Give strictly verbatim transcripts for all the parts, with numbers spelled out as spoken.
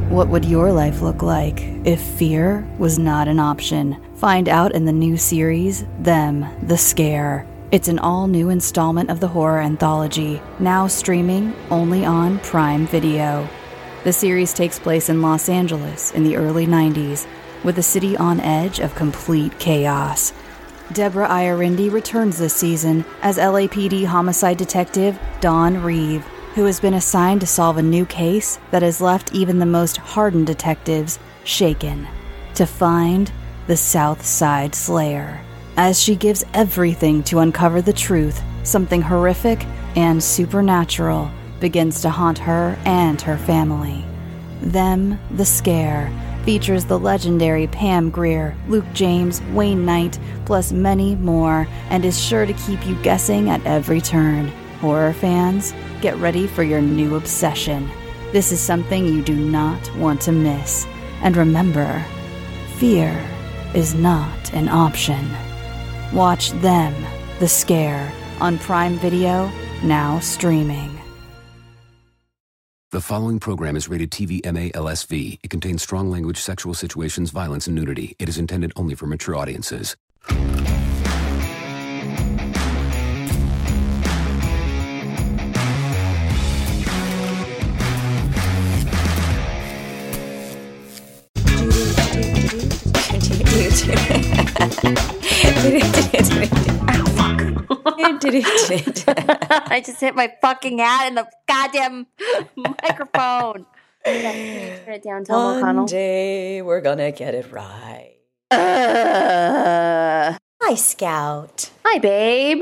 What would your life look like if fear was not an option? Find out in the new series, Them, the Scare. It's an all-new installment of the horror anthology, now streaming only on Prime Video. The series takes place in Los Angeles in the early nineties, with the city on edge of complete chaos. Deborah Iorindi returns this season as L A P D homicide detective Dawn Reeve, who has been assigned to solve a new case that has left even the most hardened detectives shaken, to find the South Side Slayer. As she gives everything to uncover the truth, something horrific and supernatural begins to haunt her and her family. Them, the Scare, features the legendary Pam Grier, Luke James, Wayne Knight, plus many more, and is sure to keep you guessing at every turn. Horror fans, get ready for your new obsession. This is something you do not want to miss. And remember, fear is not an option. Watch Them, the Scare, on Prime Video, now streaming. The following program is rated T V M A L S V. It contains strong language, sexual situations, violence, and nudity. It is intended only for mature audiences. I just hit my fucking hat in the goddamn microphone. Turn it down, Tom One O'Connell. day we're gonna get it right. Uh, Hi, Scout. hi, babe.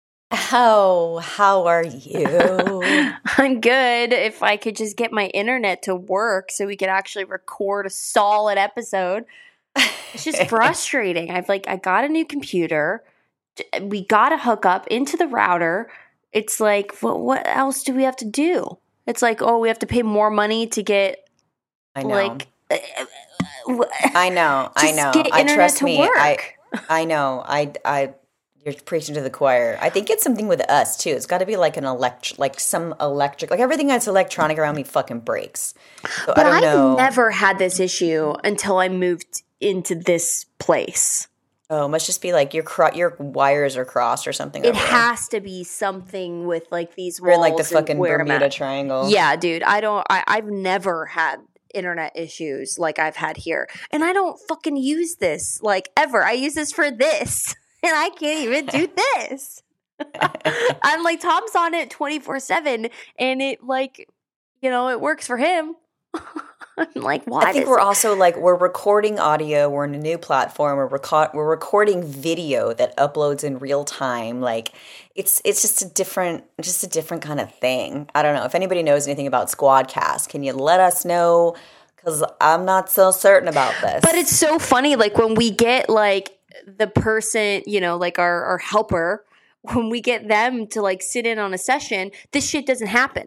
How how are you? I'm good. If I could just get my internet to work so we could actually record a solid episode. It's just frustrating. I've like I got a new computer. We got to hook up into the router. It's like, what, what else do we have to do? It's like, oh, we have to pay more money to get. I know. Like, uh, I know. I just know. Get I internet trust to me. work. I I know. I I. You're preaching to the choir. I think it's something with us too. It's got to be like an elect, like some electric, like everything that's electronic around me fucking breaks. So but I don't I've know. never had this issue until I moved into this place. Oh, it must just be like your cro- your wires are crossed or something. It over there. has to be something with like these walls. We're in like the and fucking where I'm Bermuda at. Triangle. Yeah, dude. I don't. I, I've never had internet issues like I've had here, and I don't fucking use this like ever. I use this for this, and I can't even do this. I'm like, Tom's on it twenty-four seven, and it like, you know, it works for him. I'm like, why? I think we're also like we're recording audio. We're in a new platform. We're reco- we're recording video that uploads in real time. Like it's it's just a different just a different kind of thing. I don't know if anybody knows anything about Squadcast. Can you let us know? Because I'm not so certain about this. But it's so funny, like when we get like the person, you know, like our, our helper, when we get them to like sit in on a session, this shit doesn't happen.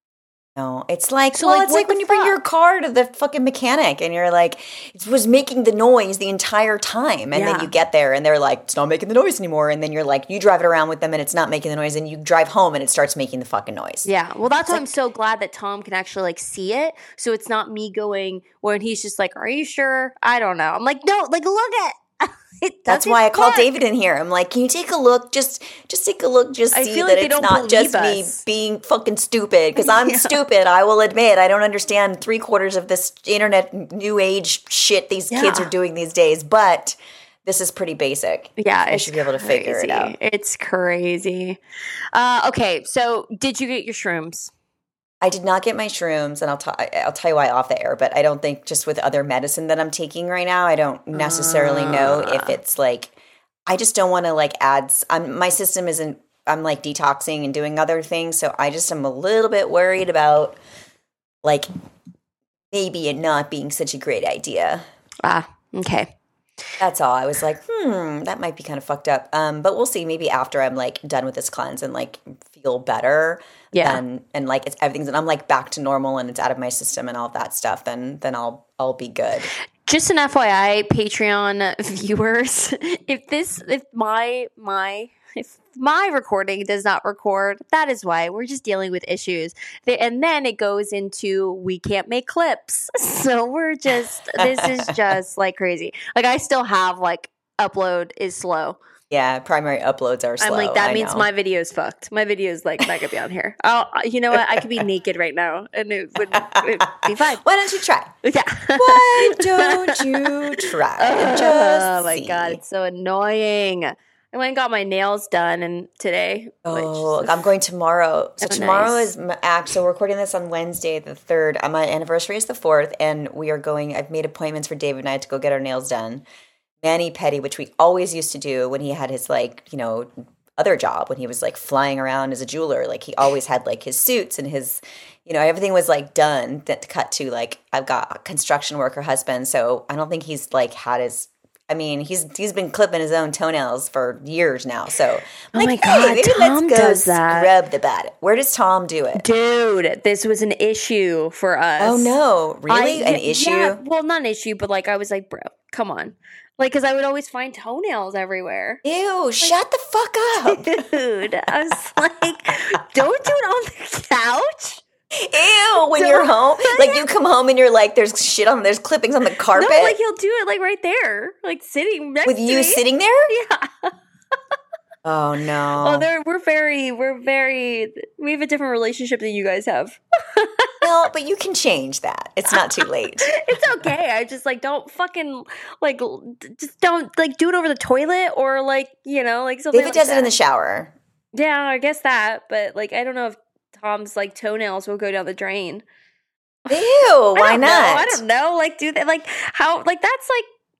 No, it's like, So, well, like, it's what like when the you bring fuck? your car to the fucking mechanic and you're like, it was making the noise the entire time. And Yeah. then you get there and they're like, it's not making the noise anymore. And then you're like, you drive it around with them and it's not making the noise. And you drive home and it starts making the fucking noise. Yeah. Well, that's It's why like- I'm so glad that Tom can actually like see it. So it's not me going when he's just like, are you sure? I don't know. I'm like, no, like look at it. That's doesn't why I called work. David in here. I'm like, can you take a look? Just just take a look. Just I see feel that like they it's don't not just believe me us. being fucking stupid. Because I'm Yeah. stupid. I will admit. I don't understand three quarters of this internet new age shit these kids Yeah. are doing these days. But this is pretty basic. Yeah, I it's should be able to figure it crazy. out. It's crazy. Uh, okay, so did you get your shrooms? I did not get my shrooms, and I'll, t- I'll tell you why off the air, but I don't think just with other medicine that I'm taking right now, I don't necessarily know Ah. if it's like, I just don't want to like add, s- I'm, my system isn't, I'm like detoxing and doing other things, so I just am a little bit worried about like maybe it not being such a great idea. Ah, okay. That's all. I was like, hmm, that might be kind of fucked up. Um, but we'll see. Maybe after I'm like done with this cleanse and like feel better, Yeah. then and like it's everything's and I'm like back to normal and it's out of my system and all of that stuff, then then I'll I'll be good. Just an F Y I, Patreon viewers, if this, if my my if my recording does not record, that is why. We're just dealing with issues. And then it goes into we can't make clips. So we're just, this is just like crazy. Like I still have like upload is slow. Yeah, primary uploads are slow. I'm like, that I means know. my video's fucked. My video's like not gonna be on here. I'll, you know what? I could be naked right now and it would it'd be fine. Why don't you try? Yeah. Why don't you try? Just oh my see. God, it's so annoying. I went and got my nails done and today. Oh, I'm going tomorrow. So Oh, tomorrow nice. is my act. So we're recording this on Wednesday, the third. Uh, My anniversary is the fourth, and we are going. I've made appointments for David and I to go get our nails done. Mani Pedi, which we always used to do when he had his like, you know, other job, when he was like flying around as a jeweler. Like he always had like his suits and his, you know, everything was like done that cut to like, I've got a construction worker husband. So I don't think he's like had his, I mean, he's he's been clipping his own toenails for years now. So I'm Oh like, my hey, God, maybe Tom let's go does that. scrub the bad. Where does Tom do it? Dude, this was an issue for us. Oh no, really? I- An y- issue? Yeah, well, not an issue, but like I was like, bro, come on. Like, because I would always find toenails everywhere. Ew, shut the fuck up. Dude, I was like, don't do it on the couch. Ew, when you're home, like you come home and you're like, there's shit on, there's clippings on the carpet. No, like he'll do it like right there, like sitting next with to you me. sitting there? Yeah. Oh no. Oh, they're, we're very, we're very, we have a different relationship than you guys have. Well, but you can change that. It's not too late. It's okay. I just like don't fucking like l- d- just don't like do it over the toilet or like you know like something. David like does it in the that. shower. Yeah, I guess that. But like I don't know if Tom's like toenails will go down the drain. Ew, I why don't know. not? I don't know. Like do they like how like that's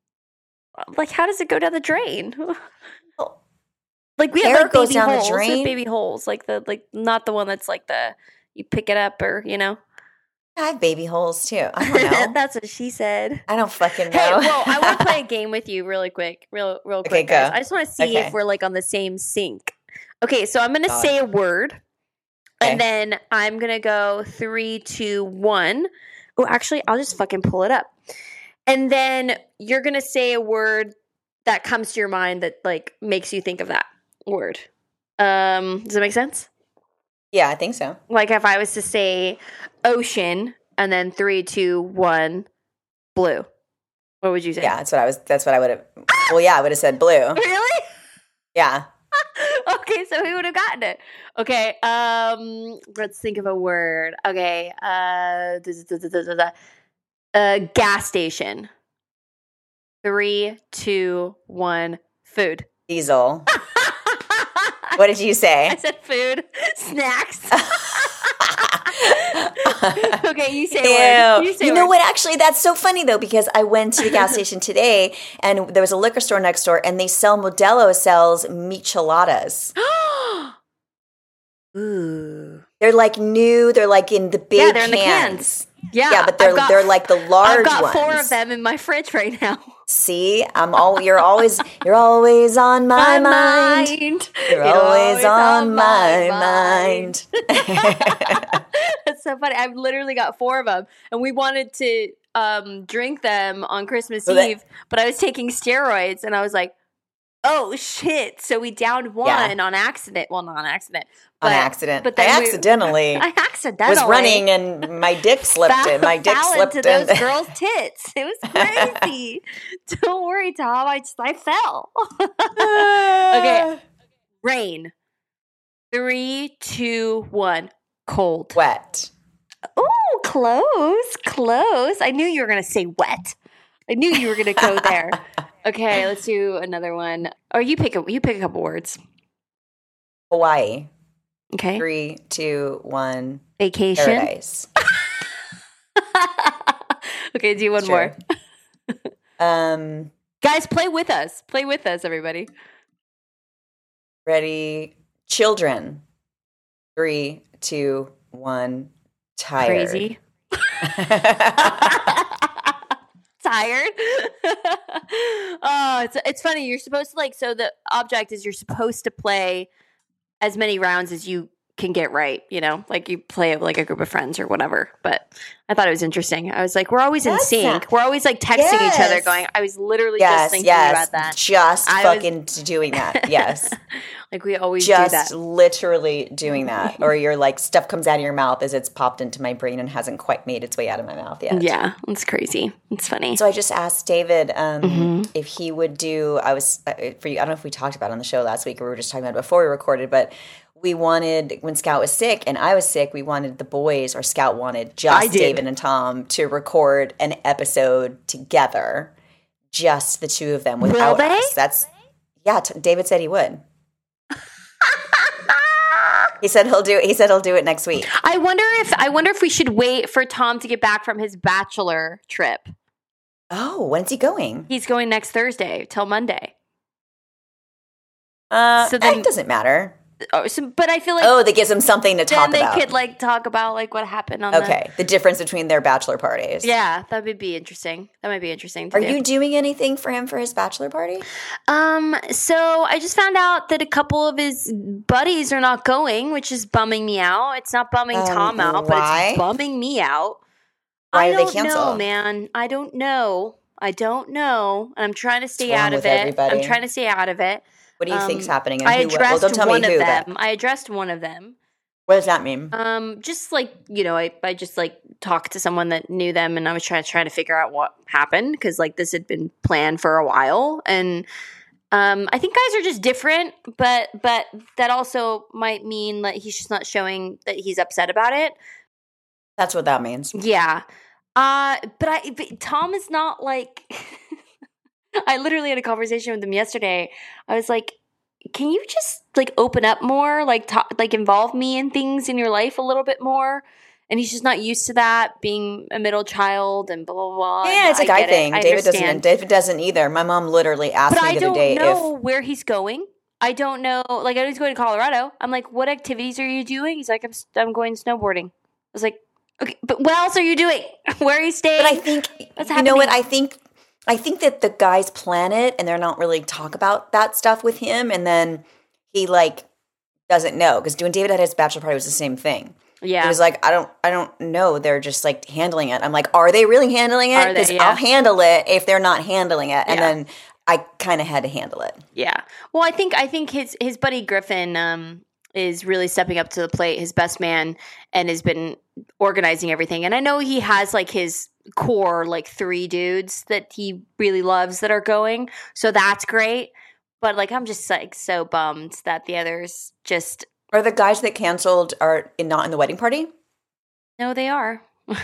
like like how does it go down the drain? Well, Like we hair have like goes baby down the holes. We have drain? baby holes. Like the like not the one that's like the you pick it up or you know. I have baby holes too. I don't know. That's what she said. I don't fucking know. Hey, well, I want to play a game with you really quick, real, real quick. Okay, guys. go. I just want to see Okay. if we're like on the same sync. Okay, so I'm gonna God. say a word, Okay. and then I'm gonna go three, two, one. Oh, actually, I'll just fucking pull it up, and then you're gonna say a word that comes to your mind that like makes you think of that word. Um, does that make sense? Yeah, I think so. Like if I was to say ocean and then three, two, one, blue. What would you say? Yeah, that's what I was. That's what I would have. Well, yeah, I would have said blue. Really? Yeah. Okay, so we would have gotten it. Okay, um, let's think of a word. Okay, uh, da- da- da- da- da- da. uh gas station. Three, two, one, food. Diesel. What did you say? I said food. Snacks. Okay, you say a word. Ew. You say You a know word. what? Actually, that's so funny though, because I went to the gas station today and there was a liquor store next door and they sell Modelo sells micheladas. Ooh. They're like new. They're like in the big Yeah, they're in the cans. cans. Yeah, Yeah, but they're I've got- they're like the large I've got ones. four of them in my fridge right now. See, I'm all you're always you're always on my, mind. mind. You're You're always on my mind. That's so funny. I've literally got four of them, and we wanted to um, drink them on Christmas So that- Eve, but I was taking steroids, and I was like, "Oh shit!" So we downed one Yeah. on accident. Well, not on accident, On but, accident. But I then we- accidentally I accidentally was running and my dick slipped fell, in. My dick fell slipped into in. those girls' tits. It was crazy. Don't worry, Tom. I just I fell. Okay. Rain. Three, two, one. Cold. Wet. Oh, close, close. I knew you were gonna say wet. I knew you were gonna go there. Okay, let's do another one. Or you pick a you pick a couple words. Hawaii. Okay. Three, two, one. Vacation. Paradise. Okay, do one more. Sure. Um, Guys, play with us. Play with us, everybody. ready. Children. Three, two, one. Tired. Crazy. Tired. Oh, it's it's funny. You're supposed to like so the object is you're supposed to play as many rounds as you can get right, you know, like you play it with like a group of friends or whatever. But I thought it was interesting. I was like, we're always in That's sync. not- We're always like texting Yes. each other going, I was literally Yes, just thinking yes, about that. just I was- fucking doing that. Yes, Like we always just do that. literally doing that. Or you're like, stuff comes out of your mouth as it's popped into my brain and hasn't quite made its way out of my mouth yet. Yeah, it's crazy. It's funny. So I just asked David um, Mm-hmm. if he would do. I was uh, for you. I don't know if we talked about it on the show last week or we were just talking about it before we recorded, but we wanted when Scout was sick and I was sick. We wanted the boys, or Scout wanted I just did. David and Tom to record an episode together, just the two of them without they? us. That's yeah. T- David said he would. He said he'll do. He said he'll do it next week. I wonder if I wonder if we should wait for Tom to get back from his bachelor trip. Oh, when's he going? He's going next Thursday till Monday. Uh, So then- it doesn't matter. Oh, so, but I feel like Oh, that gives him something to then talk they about. could like talk about like what happened on Okay, the difference between their bachelor parties. the Yeah, that would be interesting. That might be interesting to Are do. you doing anything for him for his bachelor party? Um, so I just found out that a couple of his buddies are not going, which is bumming me out. It's not bumming Um, Tom out, but why? it's bumming me out. Why I did they don't cancel? know, man. I don't know. I don't know. And I'm trying to stay What's wrong out of with it. everybody? I'm trying to stay out of it. What do you think's Um, happening? And I who, well, addressed don't tell one me of who, them. but I addressed one of them. what does that mean? Um, just like, you know, I, I just like talked to someone that knew them and I was trying to try to figure out what happened because like this had been planned for a while. And um, I think guys are just different, but but that also might mean that he's just not showing that he's upset about it. That's what that means. Yeah. Uh, but I but Tom is not like I literally had a conversation with him yesterday. I was like, can you just like open up more, like talk, like involve me in things in your life a little bit more? And he's just not used to that, being a middle child and blah blah blah. Yeah, And it's a I guy get it. thing. I David doesn't. understand. David doesn't either. My mom literally asked But me I the don't other day know if where he's going. I don't know. Like I know he's going to Colorado. I'm like, what activities are you doing? He's like, I'm I'm going snowboarding. I was like, okay, but what else are you doing? Where are you staying? But I think What's you know what happening? I think. I think that the guys plan it and they're not really talk about that stuff with him, and then he like doesn't know because when David had his bachelor party it was the same thing. yeah. He was like, I don't, I don't know. They're just like handling it. I'm like, are they really handling Are it? they? Because Yeah. I'll handle it if they're not handling it, and Yeah. then I kind of had to handle it. Yeah. Well, I think I think his his buddy Griffin um, is really stepping up to the plate, his best man, and has been organizing everything. And I know he has like his core like three dudes that he really loves that are going, so that's great. But like, I'm just like so bummed that the others just Are the guys that canceled are in, not in the wedding party? no, they are.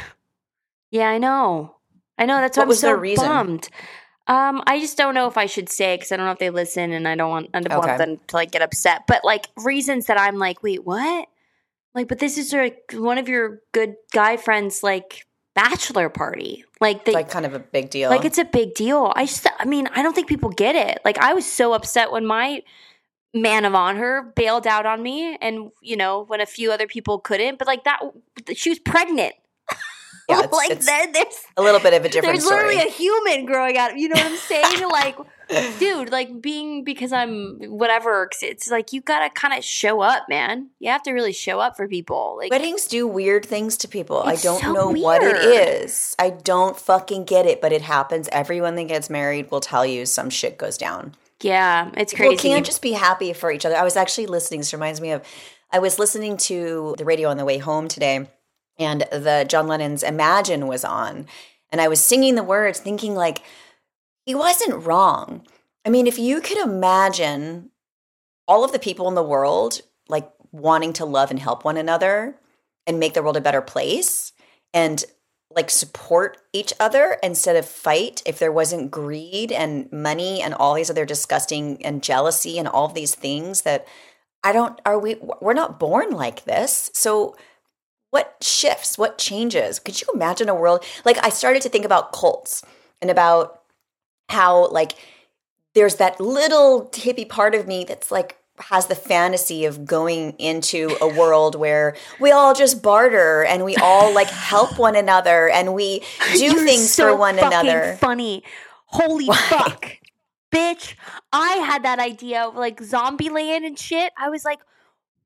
Yeah, I know. I know. That's why What I'm was so their reason? bummed. Um, I just don't know if I should say because I don't know if they listen, and I don't want I don't Okay. want them to like get upset. But like reasons that I'm like, wait, what? Like, but this is like one of your good guy friends, like bachelor party. Like they, It's like kind of a big deal. like it's a big deal. I just, I mean, I don't think people get it. Like I was so upset when my man of honor bailed out on me, and you know when a few other people couldn't. But like that, she was pregnant. Yeah, it's- like it's then there's a little bit of a different there's literally story. a human growing out. You know what I'm saying? Like, dude, like being because I'm whatever. It's like you gotta kind of show up, man. You have to really show up for people. Like, Weddings do weird things to people. I It's don't so know what it weird. is. I don't fucking get it, but it happens. Everyone that gets married will tell you some shit goes down. yeah, it's People crazy. can't just be happy for each other. I was actually listening. This reminds me of, I was listening to the radio on the way home today, and the John Lennon's Imagine was on, and I was singing the words, thinking like, he wasn't wrong. I mean, if you could imagine all of the people in the world like wanting to love and help one another and make the world a better place and like support each other instead of fight, if there wasn't greed and money and all these other disgusting and jealousy and all of these things that I don't, are we, we're not born like this. So what shifts, what changes? Could you imagine a world, like I started to think about cults and about how like there's that little hippie part of me that's like has the fantasy of going into a world where we all just barter and we all like help one another and we do You're things so for one fucking another. Funny, holy fuck, bitch! I had that idea of like Zombieland and shit. I was like,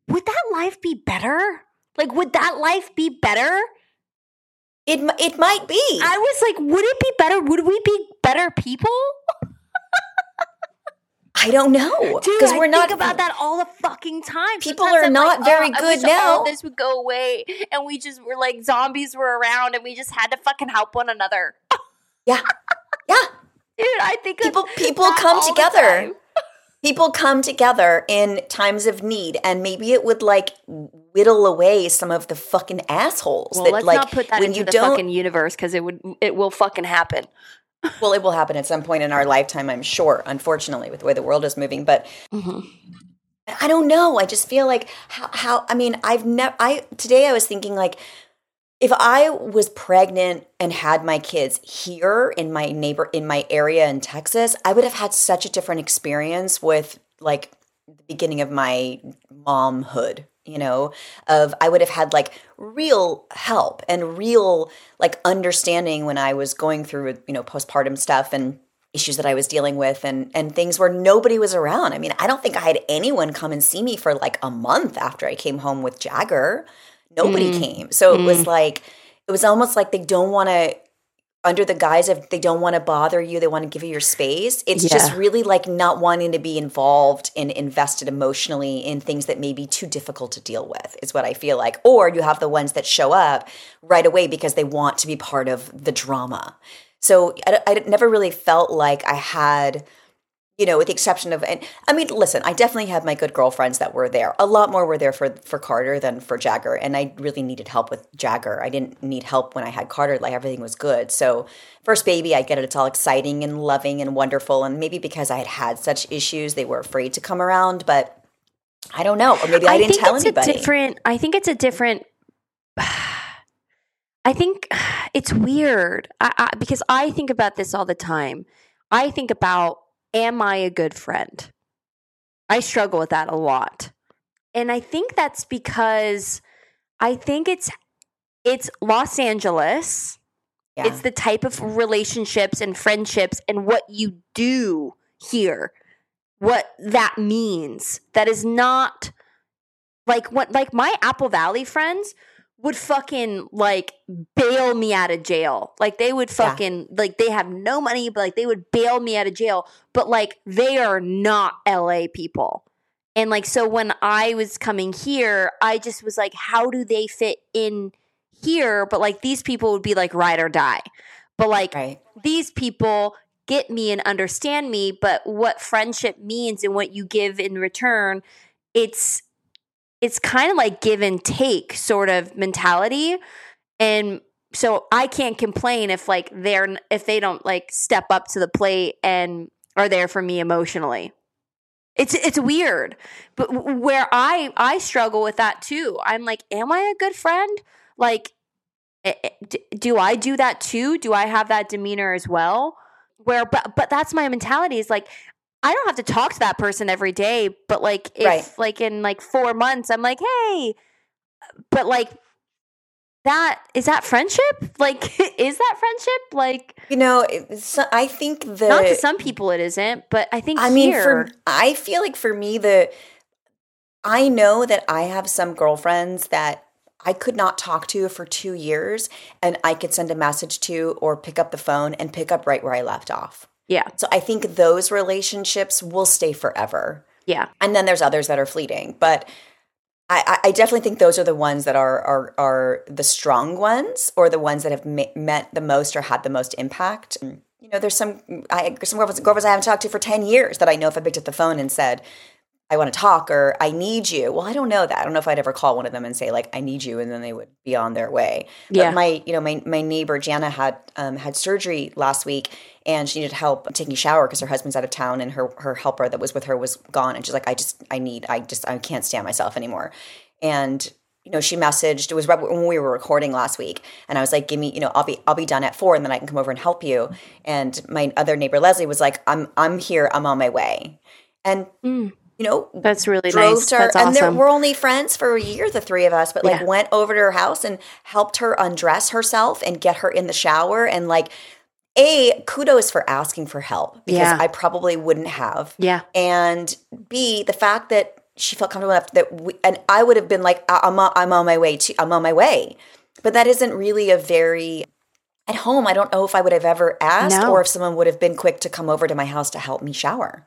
would that life be better? Like, would that life be better? It it might be. I was like, would it be better? Would we be better people? I don't know. Dude, I we're think not, about that all the fucking time. People Sometimes are I'm not like, very oh, good I wish now. all this would go away, and we just were like zombies were around, and we just had to fucking help one another. Yeah, yeah. Dude, I think People of people that come all the together. time. People come together in times of need, and maybe it would like whittle away some of the fucking assholes. Well, that, let's like, not put that when into you the don't, fucking universe because it would it will fucking happen. Well, it will happen at some point in our lifetime, I'm sure. Unfortunately, with the way the world is moving, but Mm-hmm. I don't know. I just feel like how, how I mean, I've never. I today I was thinking like, if I was pregnant and had my kids here in my neighbor in my area in Texas, I would have had such a different experience with like the beginning of my momhood, you know, of I would have had like real help and real like understanding when I was going through, you know, postpartum stuff and issues that I was dealing with and and things where nobody was around. I mean, I don't think I had anyone come and see me for like a month after I came home with Jagger. Nobody Mm. came. So Mm. it was like, it was almost like they don't want to, under the guise of they don't want to bother you, they want to give you your space. It's Yeah. just really like not wanting to be involved and invested emotionally in things that may be too difficult to deal with, is what I feel like. Or you have the ones that show up right away because they want to be part of the drama. So I, I never really felt like I had, you know, with the exception of, and I mean, listen, I definitely had my good girlfriends that were there. A lot more were there for for Carter than for Jagger, and I really needed help with Jagger. I didn't need help when I had Carter; like everything was good. So, first baby, I get it; it's all exciting and loving and wonderful. And maybe because I had had such issues, they were afraid to come around. But I don't know, or maybe I, I didn't think tell it's anybody. A different. I think it's a different. I think it's weird I, I, because I think about this all the time. I think about, am I a good friend? I struggle with that a lot. And I think that's because I think it's it's Los Angeles. Yeah. It's the type of relationships and friendships and what you do here. What that means. That is not like what like my Apple Valley friends would fucking like bail me out of jail. Like they would fucking yeah. like they have no money, but like they would bail me out of jail. But like they are not L A people. And like so when I was coming here, I just was like, how do they fit in here? But like these people would be like ride or die. But like right. these people get me and understand me, but what friendship means and what you give in return, it's it's kind of like give and take sort of mentality. And so I can't complain if like they're if they don't like step up to the plate and are there for me emotionally. It's it's weird. But where I I struggle with that too. I'm like, am I a good friend? Like do I do that too? Do I have that demeanor as well? Where but but that's my mentality is like I don't have to talk to that person every day, but like if right. like in like four months, I'm like, hey, but like that is that friendship? Like, is that friendship? Like, you know, it's, I think the not to some people it isn't, but I think I here, mean, for I feel like for me, the I know that I have some girlfriends that I could not talk to for two years, and I could send a message to or pick up the phone and pick up right where I left off. Yeah. So I think those relationships will stay forever. Yeah. And then there's others that are fleeting. But I, I definitely think those are the ones that are are, are the strong ones or the ones that have me- meant the most or had the most impact. You know, there's some I, some girlfriends, girlfriends I haven't talked to for ten years that I know if I picked up the phone and said, I want to talk or I need you. Well, I don't know that. I don't know if I'd ever call one of them and say like, I need you. And then they would be on their way. Yeah. But my, you know, my, my neighbor Jana had, um, had surgery last week and she needed help taking a shower because her husband's out of town and her, her helper that was with her was gone. And she's like, I just, I need, I just, I can't stand myself anymore. And, you know, she messaged, it was right when we were recording last week. And I was like, give me, you know, I'll be, I'll be done at four and then I can come over and help you. And my other neighbor, Leslie, was like, I'm, I'm here. I'm on my way. And, mm. you know, that's really drove nice. To her, that's awesome. And there, we're only friends for a year, the three of us, but like yeah. went over to her house and helped her undress herself and get her in the shower. And like, A, kudos for asking for help because yeah. I probably wouldn't have. Yeah. And B, the fact that she felt comfortable enough that we, and I would have been like, I'm on, I'm on my way to, I'm on my way. But that isn't really a very, at home, I don't know if I would have ever asked No. or if someone would have been quick to come over to my house to help me shower.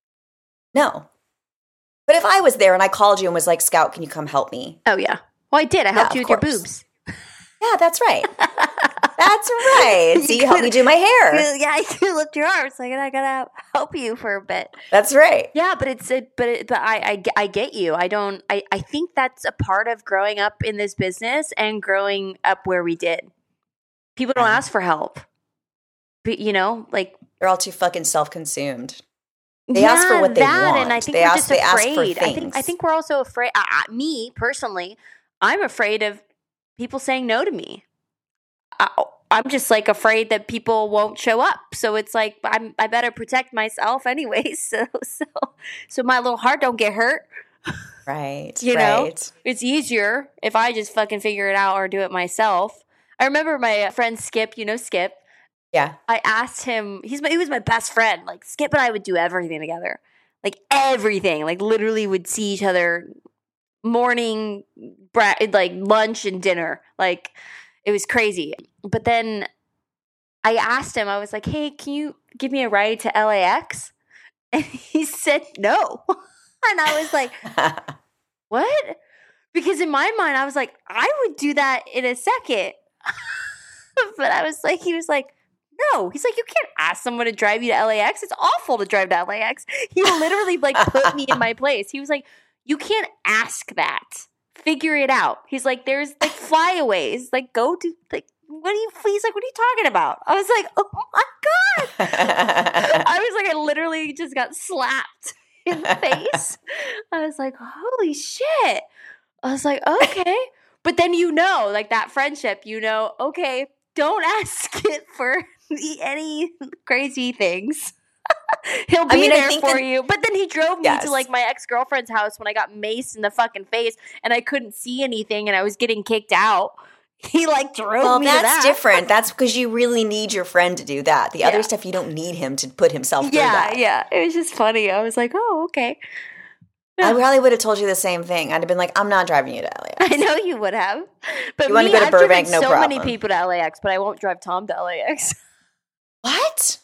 No. But if I was there and I called you and was like, Scout, can you come help me? Oh, yeah. Well, I did. I helped Yeah, you of with your course. boobs. Yeah, that's right. That's right. So you helped me do my hair. Yeah, you lift your arms. Like, I gotta help you for a bit. That's right. Yeah, but it's it, but it, but I, I ge- I get you. I don't. I I think that's a part of growing up in this business and growing up where we did. People don't Yeah. ask for help. But, you know, like They're all too fucking self-consumed. They ask for what they that, want. and I think They we're ask- just they ask for afraid. I think I things. think we're also afraid. I, I, me personally, I'm afraid of people saying no to me. I, I'm just like afraid that people won't show up. So it's like I'm I better protect myself anyway. So so so my little heart don't get hurt. Right. You know? right. It's easier if I just fucking figure it out or do it myself. I remember my friend Skip. You know Skip. Yeah. I asked him. He's my, he was my best friend. Like Skip and I would do everything together, like everything. Like literally would see each other morning, bra- like lunch and dinner. Like it was crazy. But then I asked him. I was like, "Hey, can you give me a ride to L A X?" And he said no. And I was like, "What?" Because in my mind, I was like, "I would do that in a second." But I was like, he was like. No, he's like, you can't ask someone to drive you to L A X. It's awful to drive to L A X. He literally like put me in my place. He was like, you can't ask that. Figure it out. He's like, there's like flyaways. Like, go to like, what are you? He's like, what are you talking about? I was like, oh my god. I was like, I literally just got slapped in the face. I was like, holy shit. I was like, okay. But then you know, like that friendship, you know, okay, don't ask it for any crazy things. He'll be I mean, I there think for that- you. But then he drove me Yes. to like my ex-girlfriend's house when I got maced in the fucking face and I couldn't see anything and I was getting kicked out. He like drove Well, me to that's that. different. That's because you really need your friend to do that. The Yeah. other stuff, you don't need him to put himself through Yeah, that. yeah. It was just funny. I was like, oh, okay. I probably would have told you the same thing. I'd have been like, I'm not driving you to L A X. I know you would have. But You wanna me, go to I've Burbank, driven no so many problem. people to L A X, but I won't drive Tom to L A X. What?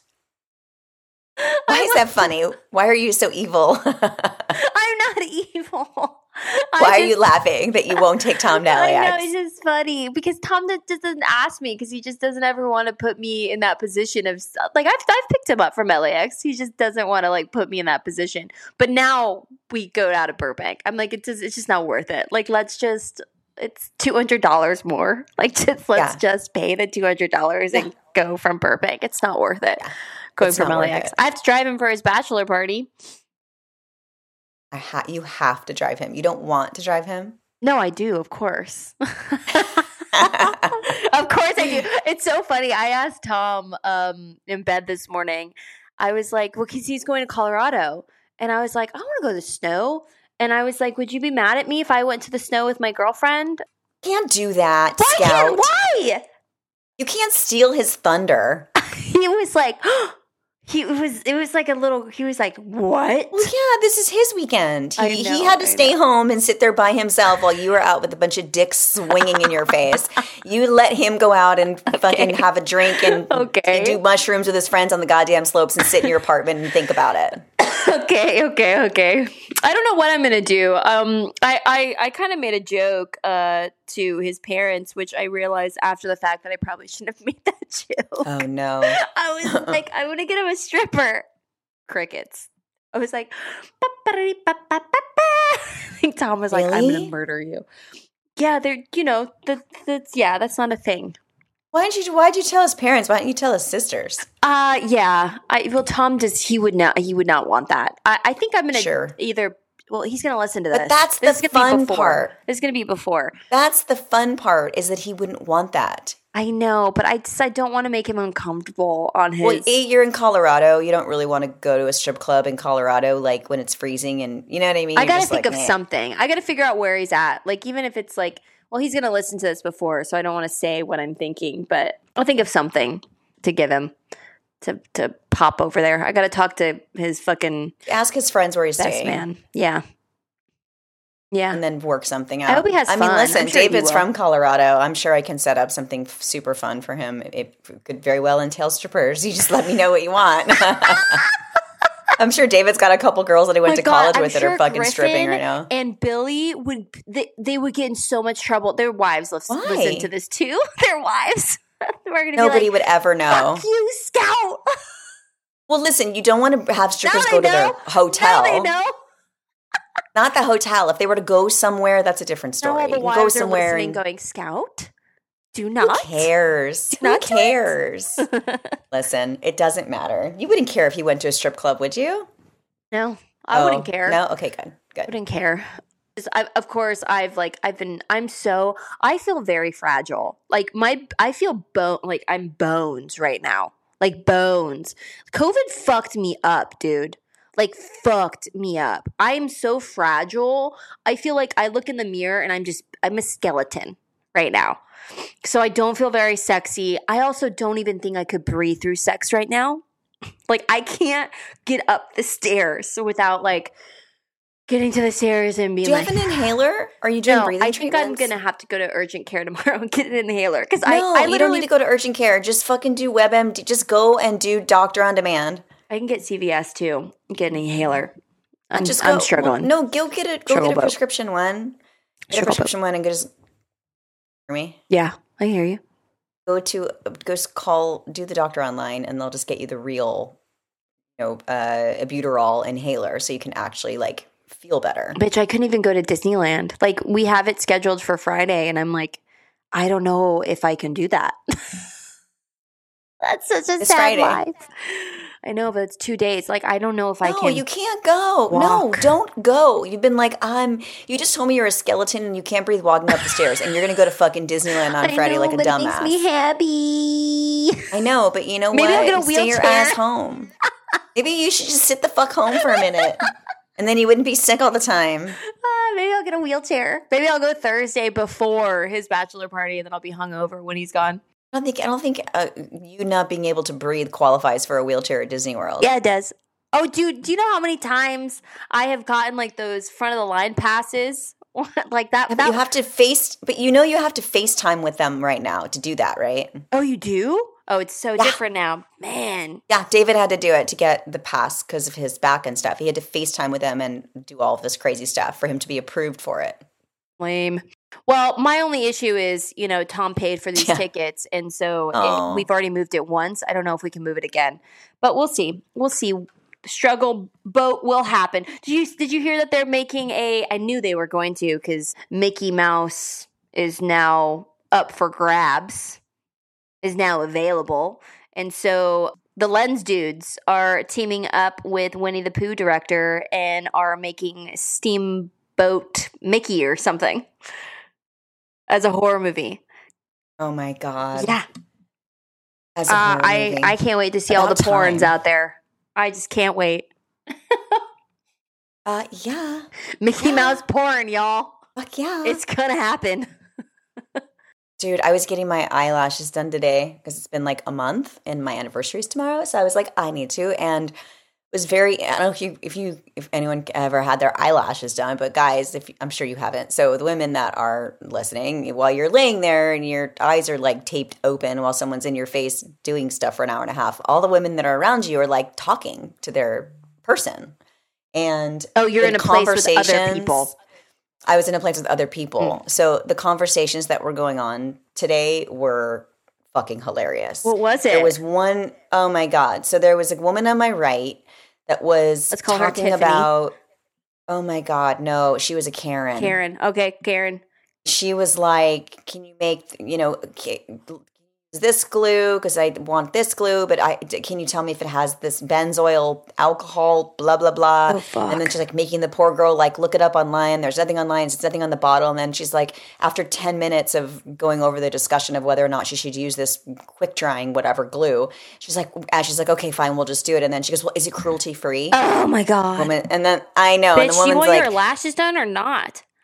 Why is that funny? Why are you so evil? I'm not evil. I Why are just- you laughing that you won't take Tom to L A I know, X? it's just funny because Tom d- just doesn't ask me because he just doesn't ever want to put me in that position of like I've I've picked him up from L A X. He just doesn't want to like put me in that position. But now we go out to Burbank. I'm like, it's just, it's just not worth it. Like, let's just it's two hundred dollars more. Like, just let's Yeah. just pay the two hundred dollars and go from Burbank. It's not worth it. Going It's from not L A worth X. it. I have to drive him for his bachelor party. I ha- you have to drive him. You don't want to drive him? No, I do, of course. Of course I do. It's so funny. I asked Tom um, in bed this morning. I was like, well, because he's going to Colorado. And I was like, I want to go to the snow. And I was like, would you be mad at me if I went to the snow with my girlfriend? Can't do that, Why Scout. can't, why? You can't steal his thunder. He was like, he was, it was like a little, he was like, what? Well, yeah, this is his weekend. He, I he know, had to I stay home and sit there by himself while you were out with a bunch of dicks swinging in your face. You let him go out and fucking have a drink and Okay. do mushrooms with his friends on the goddamn slopes and sit in your apartment and think about it. Okay, okay, okay. I don't know what I'm gonna do. Um, I I, I kind of made a joke uh to his parents, which I realized after the fact that I probably shouldn't have made that joke. Oh, no. I was like, I want to get him a stripper. Crickets. I was like, "Ba-ba-da-dee-ba-ba-ba-ba." I think Tom was like, I'm Really? gonna murder you. Yeah, they're you know the that's yeah that's not a thing. Why didn't you? Why'd you tell his parents? Why didn't you tell his sisters? Uh yeah. I well Tom does he would not he would not want that. I, I think I'm gonna Sure. either well he's gonna listen to this. But that's this the is gonna fun be before. part. This is gonna be before. That's the fun part, is that he wouldn't want that. I know, but I just I don't want to make him uncomfortable on his Well, A, you're in Colorado. You don't really want to go to a strip club in Colorado, like when it's freezing, and you know what I mean. I You're gotta just think like, of "Meh." something. I gotta figure out where he's at. Like even if it's like well, he's gonna listen to this before, so I don't want to say what I'm thinking, but I'll think of something to give him to to pop over there. I gotta talk to his fucking Ask his friends where he's best staying. man. Yeah. Yeah. And then work something out. I hope he has I fun. mean, listen, I'm sure he David's will. from Colorado. I'm sure I can set up something f- super fun for him. It could very well entail strippers. You just let me know what you want. I'm sure David's got a couple girls that he went My to God, college I'm with that sure are fucking Griffin stripping right now. And Billy would they, they would get in so much trouble. Their wives listen, Why? listen to this too. Their wives. We're gonna Nobody be like, would ever know. fuck you, Scout. Well, listen, you don't want to have strippers Now go they to their know. hotel. Now they know. Not the hotel. If they were to go somewhere, that's a different Now story. all the You can go wives are somewhere listening, and going, Scout, do who not. cares? Who not do it. cares? Listen, it doesn't matter. You wouldn't care if he went to a strip club, would you? No, I Oh, wouldn't care. No? Okay, good. Good. Wouldn't care. 'Cause I, of course, I've like I've been. I'm so. I feel very fragile. Like my. I feel bone. Like I'm bones right now. Like bones. COVID fucked me up, dude. Like fucked me up. I am so fragile. I feel like I look in the mirror and I'm just. I'm a skeleton right now. So I don't feel very sexy. I also don't even think I could breathe through sex right now. Like I can't get up the stairs without like getting to the stairs and being Do you like, have an inhaler? Are you doing no, breathing I think I'm treatments? gonna have to go to urgent care tomorrow and get an inhaler because No, I, I you don't literally need to go to urgent care. Just fucking do WebMD. Just go and do doctor on demand. I can get C V S too. Get an inhaler. I'm Just I'm go, struggling. No, go get a go Struggle get a boat. prescription one. Get Struggle a prescription one and go just for me. Yeah, I hear you. Go to go s- call do the doctor online and they'll just get you the real, you know, uh, albuterol inhaler so you can actually like feel better. Bitch, I couldn't even go to Disneyland. Like we have it scheduled for Friday, and I'm like, I don't know if I can do that. That's such a It's sad Friday. life. I know, but it's two days. Like I don't know if I No, can. you can't go. No, walk. don't go. You've been like, I'm. You just told me you're a skeleton and you can't breathe walking up the stairs, and you're gonna go to fucking Disneyland on I Friday know, like a but dumbass. It makes me happy. I know, but you know Maybe what? I'll get a Stay your wheelchair. ass home. Maybe you should just sit the fuck home for a minute, and then you wouldn't be sick all the time. Uh, maybe I'll get a wheelchair. Maybe I'll go Thursday before his bachelor party, and then I'll be hungover when he's gone. I don't think. I don't think uh, you not being able to breathe qualifies for a wheelchair at Disney World. Yeah, it does. Oh, dude, do you know how many times I have gotten like those front of the line passes? like that. Yeah, but that you have to face. But you know you have to FaceTime with them right now to do that, right? oh, you do? Oh, it's so Yeah. different now. Man. Yeah, David had to do it to get the pass because of his back and stuff. He had to FaceTime with them and do all of this crazy stuff for him to be approved for it. Lame. Well, my only issue is, you know, Tom paid for these Yeah. tickets, and so Oh. it, we've already moved it once. I don't know if we can move it again, but we'll see. We'll see. Struggle boat will happen. Did you did you hear that they're making a? I knew they were going to because Mickey Mouse is now up for grabs, is now available, and so the Lens dudes are teaming up with Winnie the Pooh director and are making Steamboat Mickey or something as a horror movie. Oh my god! Yeah, As a uh, horror I movie. I can't wait to see all the About porns time. out there. I just can't wait. Uh, yeah. Mickey Yeah. Mouse porn, y'all. Fuck yeah. It's gonna happen. Dude, I was getting my eyelashes done today because it's been like a month and my anniversary's tomorrow. So I was like, I need to. And it was very, I don't know if you, if you, if anyone ever had their eyelashes done, but guys, if I'm sure you haven't. So the women that are listening, while you're laying there and your eyes are like taped open while someone's in your face doing stuff for an hour and a half, all the women that are around you are like talking to their person. And Oh, you're in the a place with other conversations- people. I was in a place with other people. Mm. So the conversations that were going on today were fucking hilarious. What was it? There was one, oh my God. So there was a woman on my right that was Let's call her talking Tiffany. about, oh my God, no, she was a Karen. Karen. Okay, Karen. She was like, can you make, you know, ca- this glue because I want this glue, but I can you tell me if it has this benzoyl alcohol, blah blah blah. Oh, fuck. And then she's like making the poor girl like look it up online. There's nothing online. There's nothing on the bottle. And then she's like, after ten minutes of going over the discussion of whether or not she should use this quick drying whatever glue, she's like, and she's like, okay, fine, we'll just do it. And then she goes, well, is it cruelty free? Oh my god. Woman, and then I know, and Bitch, the do you woman's want like, your lashes done or not?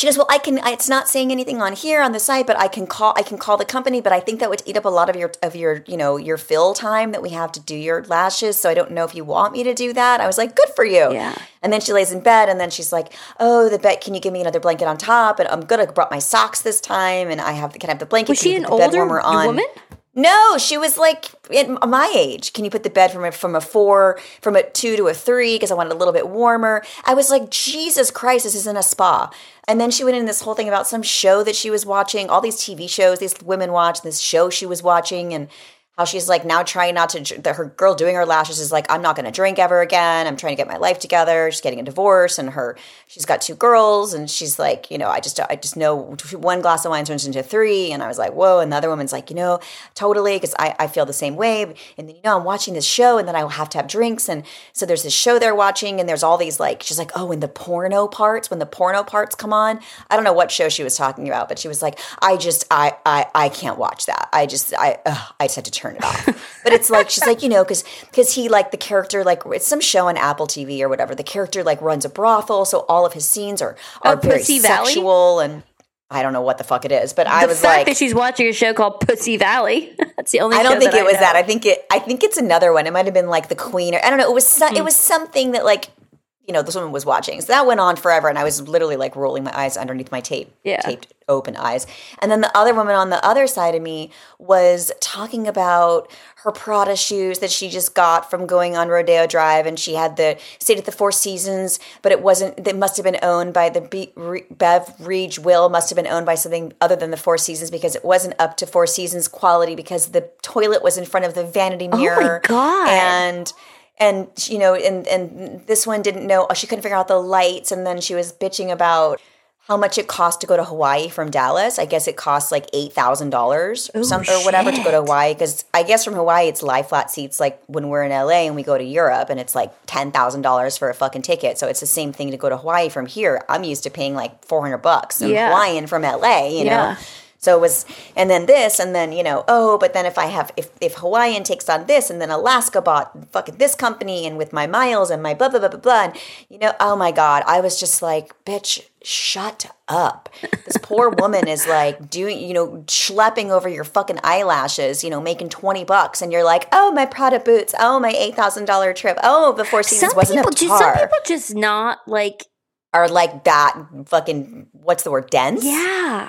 she goes, well, I can, it's not saying anything on here on the site, but I can call, I can call the company, but I think that would eat up a lot of your, of your, you know, your fill time that we have to do your lashes. So I don't know if you want me to do that. I was like, good for you. Yeah. And then she lays in bed and then she's like, oh, the bed, can you give me another blanket on top? And I'm good. I brought my socks this time and I have, can I have the blanket? Was she can an you put the bed older warmer on? woman? No, she was like in my age. Can you put the bed from a, from a four, from a two to a three? Because I wanted a little bit warmer. I was like, Jesus Christ, this isn't a spa. And then she went in this whole thing about some show that she was watching, all these T V shows these women watch, this show she was watching, and how she's like now trying not to, that her girl doing her lashes is like, I'm not going to drink ever again. I'm trying to get my life together. She's getting a divorce and her, she's got two girls and she's like, you know, I just, I just know one glass of wine turns into three. And I was like, whoa. And the other woman's like, you know, totally. Cause I, I feel the same way. And then, you know, I'm watching this show and then I will have to have drinks. And so there's this show they're watching and there's all these like, she's like, oh, when the porno parts, when the porno parts come on, I don't know what show she was talking about, but she was like, I just, I, I, I can't watch that. I just, I, ugh, I just had to turn it off. But it's like, she's like, you know, because because he like the character, like it's some show on Apple T V or whatever. The character like runs a brothel. So all of his scenes are, are Oh, very Pussy Valley? sexual. And I don't know what the fuck it is. But I The was fact like, that she's watching a show called Pussy Valley. That's the only I don't show think that it was know. that. I think it, I think it's another one. It might have been like The Queen or I don't know. It was, so, Hmm. it was something that like, you know, this woman was watching. So that went on forever. And I was literally like rolling my eyes underneath my tape, Yeah. taped open eyes. And then the other woman on the other side of me was talking about her Prada shoes that she just got from going on Rodeo Drive. And she had the, stayed at the Four Seasons, but it wasn't, it must have been owned by the Be- Re- Bev Reach Will must have been owned by something other than the Four Seasons because it wasn't up to Four Seasons quality because the toilet was in front of the vanity mirror. Oh my God. And And, you know, and, and this one didn't know, oh, she couldn't figure out the lights. And then she was bitching about how much it cost to go to Hawaii from Dallas. I guess it costs like eight thousand dollars or, Ooh, some, or whatever to go to shit. Hawaii. Because I guess from Hawaii, it's lie flat seats like when we're in L A and we go to Europe and it's like ten thousand dollars for a fucking ticket. So it's the same thing to go to Hawaii from here. I'm used to paying like four hundred bucks and Yeah. flying from L A, you know. Yeah. So it was, and then this, and then, you know, oh, but then if I have, if, if Hawaiian takes on this, and then Alaska bought fucking this company, and with my miles and my blah, blah, blah, blah, blah, and, you know, oh my God, I was just like, bitch, shut up. This poor woman is like doing, you know, schlepping over your fucking eyelashes, you know, making twenty bucks, and you're like, oh, my Prada boots, oh, my eight thousand dollars trip, oh, the Four Seasons Some wasn't people, up to just, some par. people just not like, Are like that fucking, what's the word, dense? yeah.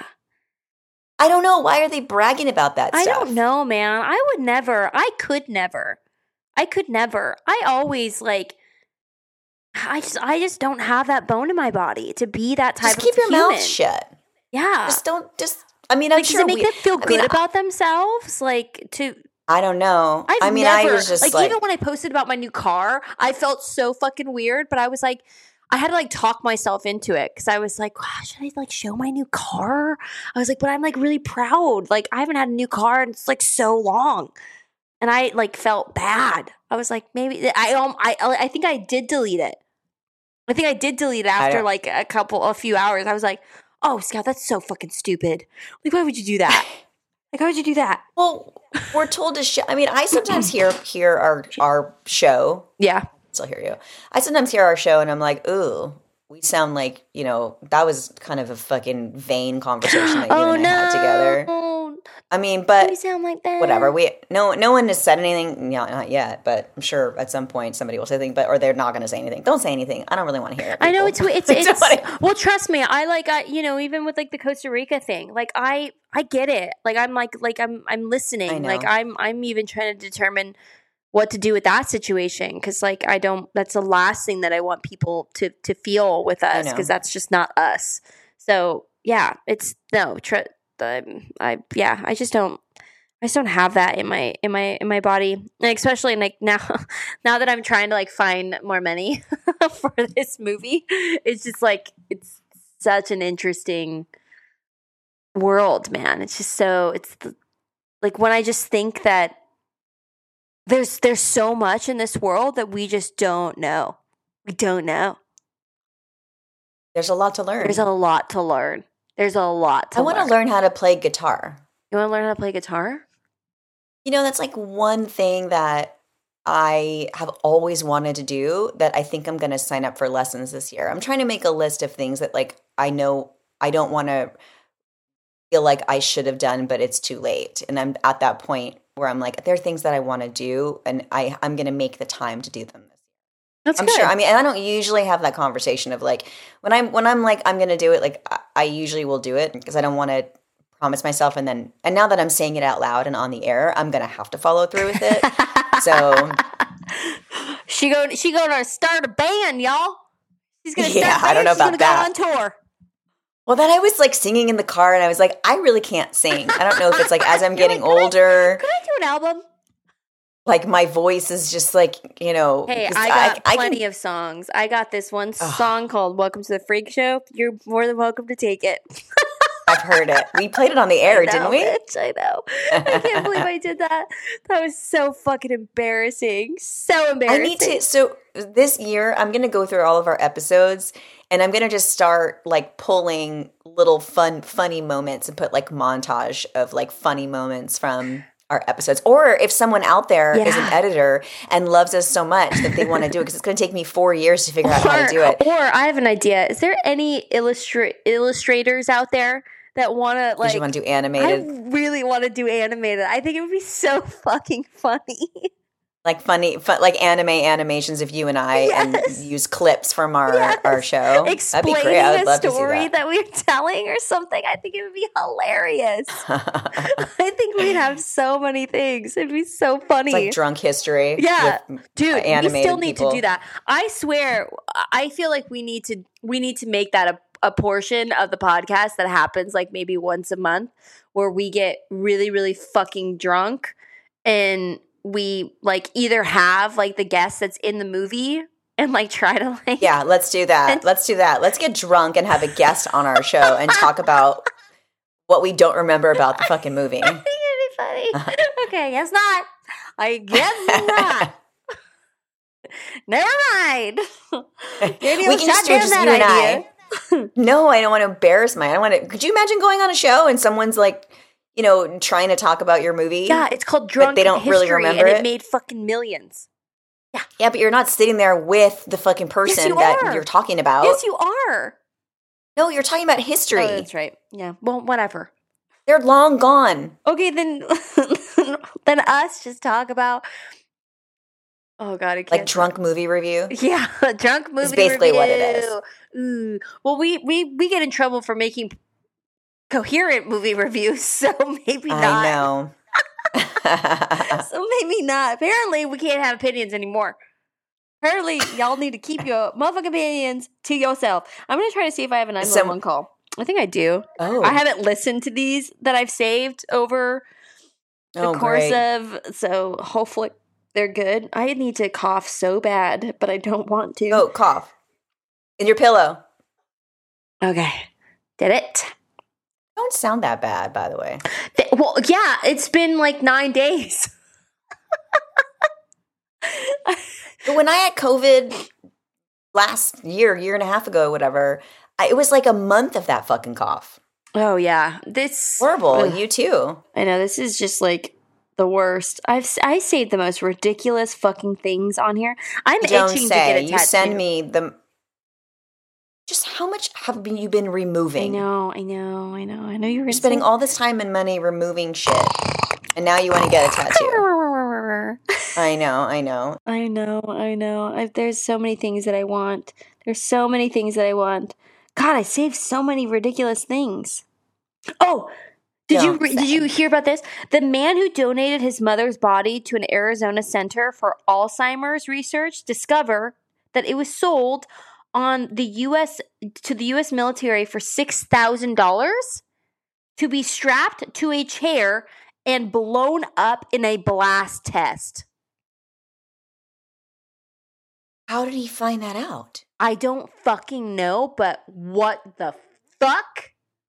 I don't know. Why are they bragging about that I stuff? don't know, man. I would never. I could never. I could never. I always like. I just, I just don't have that bone in my body to be that type Just of keep your human. mouth shut. Yeah. Just don't. Just. I mean, I'm like, sure. does it make we, them feel I good mean, about themselves? Like to. I, I don't know. I've I mean, never, I was just like, like, even when I posted about my new car, I felt so fucking weird. But I was like, I had to like talk myself into it because I was like, wow, should I like show my new car? I was like, but I'm like really proud. Like I haven't had a new car and it's like so long, and I like felt bad. I was like, maybe I um I I think I did delete it. I think I did delete it after don't- like a couple a few hours. I was like, oh Scout, that's so fucking stupid. Like why would you do that? Like why would you do that? well, we're told to. Sh- I mean, I sometimes hear hear our our show. Yeah. Still hear you. I sometimes hear our show and I'm like, ooh, we sound like, you know, that was kind of a fucking vain conversation that you Oh and no. I had together. I mean, but We sound like that. whatever. We no no one has said anything. Yeah, not yet, but I'm sure at some point somebody will say anything. But or they're not going to say anything. Don't say anything. I don't really want to hear it. I know it's people. it's I it's don't wanna- well. Trust me, I like I you know even with like the Costa Rica thing, like I I get it. Like I'm like like I'm I'm I listening. know. Like I'm I'm even trying to determine what to do with that situation because like I don't. That's the last thing that I want people to to feel with us know. because that's just not us. So yeah, it's no. Tr- um, I yeah. I just don't. I just don't have that in my in my in my body, and especially like now, now that I'm trying to like find more money for this movie. It's just like it's such an interesting world, man. It's just so it's the, like when I just think that there's there's so much in this world that we just don't know. We don't know. There's a lot to learn. There's a lot to learn. There's a lot to I want to learn how to play guitar. You want to learn how to play guitar? You know, that's like one thing that I have always wanted to do that I think I'm going to sign up for lessons this year. I'm trying to make a list of things that like I know I don't want to feel like I should have done, but it's too late. And I'm at that point where I'm like, there are things that I want to do, and I, I'm going to make the time to do them. That's I'm good. sure. I mean, and I don't usually have that conversation of like, when I'm, when I'm like, I'm going to do it, like I, I usually will do it because I don't want to promise myself. And then, and now that I'm saying it out loud and on the air, I'm going to have to follow through with it. So she go, she going to start a band, y'all. She's going to start yeah, a band. I don't know She's about that. Go on tour. Well, then I was like singing in the car, and I was like, I really can't sing. I don't know if it's like as I'm getting like, could older, I, could I do an album? Like my voice is just like, you know. Hey, 'cause I got I, I plenty can, of songs. I got this one song called "Welcome to the Freak Show." You're more than welcome to take it. I've heard it. We played it on the air, I know, didn't we? Bitch, I know. I can't believe I did that. That was so fucking embarrassing. So embarrassing. I need to. So this year, I'm going to go through all of our episodes, and I'm going to just start like pulling little fun, funny moments and put like montage of like funny moments from our episodes. Or if someone out there Yeah. is an editor and loves us so much that they want to do it, because it's going to take me four years to figure out how to do it. Or I have an idea. Is there any illustra- illustrators out there that want to like? you want to do I animated, really want to do animated. I think it would be so fucking funny. like funny, fun, like anime animations of you and I, Yes. and use clips from our Yes. our show. Explaining That'd be great. I would a love to see story that. that. we we're telling or something. I think it would be hilarious. I think we'd have so many things. It'd be so funny. It's like drunk history. Yeah, with, uh, dude, we animated still need people. to do that. I swear, I feel like we need to we need to make that a, a portion of the podcast that happens like maybe once a month, where we get really, really fucking drunk and we like either have like the guest that's in the movie and like try to like Yeah, let's do that. And- Let's do that. Let's get drunk and have a guest on our show and talk about what we don't remember about the fucking movie. I think it'd be funny. Okay, guess not. I guess not. Never mind. Maybe We we'll can shut just do down just that you and idea. I. No, I don't want to embarrass my. I don't want to. Could you imagine going on a show and someone's like, you know, trying to talk about your movie? Yeah, it's called Drunk they don't History, really remember and it, it? made fucking millions. Yeah, but you're not sitting there with the fucking person you that are. you're talking about. Yes, you are. No, you're talking about history. Oh, that's right. Yeah. Well, whatever. They're long gone. Okay, then then us just talk about. Oh God, I can't. Like drunk movie review. Yeah, drunk movie. It's basically review. what it is. Ooh. Well, we we we get in trouble for making coherent movie reviews, so maybe not. I know. So maybe not. Apparently, we can't have opinions anymore. Apparently, y'all need to keep your motherfucking opinions to yourself. I'm gonna try to see if I have a nine one one call. I think I do. Oh, I haven't listened to these that I've saved over the oh, course great. of, so hopefully they're good. I need to cough so bad, but I don't want to. Oh, cough. In your pillow. Okay. Did it? Don't sound that bad, by the way. Th- well, yeah, it's been like nine days. But when I had COVID last year, year and a half ago, whatever, I, it was like a month of that fucking cough. Oh, yeah. This. Horrible. Ugh. You too. I know, this is just like the worst. I've s- I saved the most ridiculous fucking things on here. I'm Don't itching say. to get a You tattoo. send me the. Just how much have you been I removing? know, I know, I know. I know you're You're spending all this time and money removing shit, and now you want to get a tattoo. I know, I know. I know, I know. I, there's so many things that I want. There's so many things that I want. God, I saved so many ridiculous things. Oh, did you Don't re- did say. you hear about this? The man who donated his mother's body to an Arizona center for Alzheimer's research discovered that it was sold on the U S to the U S military for six thousand dollars to be strapped to a chair and blown up in a blast test. How did he find that out? I don't fucking know, but what the fuck?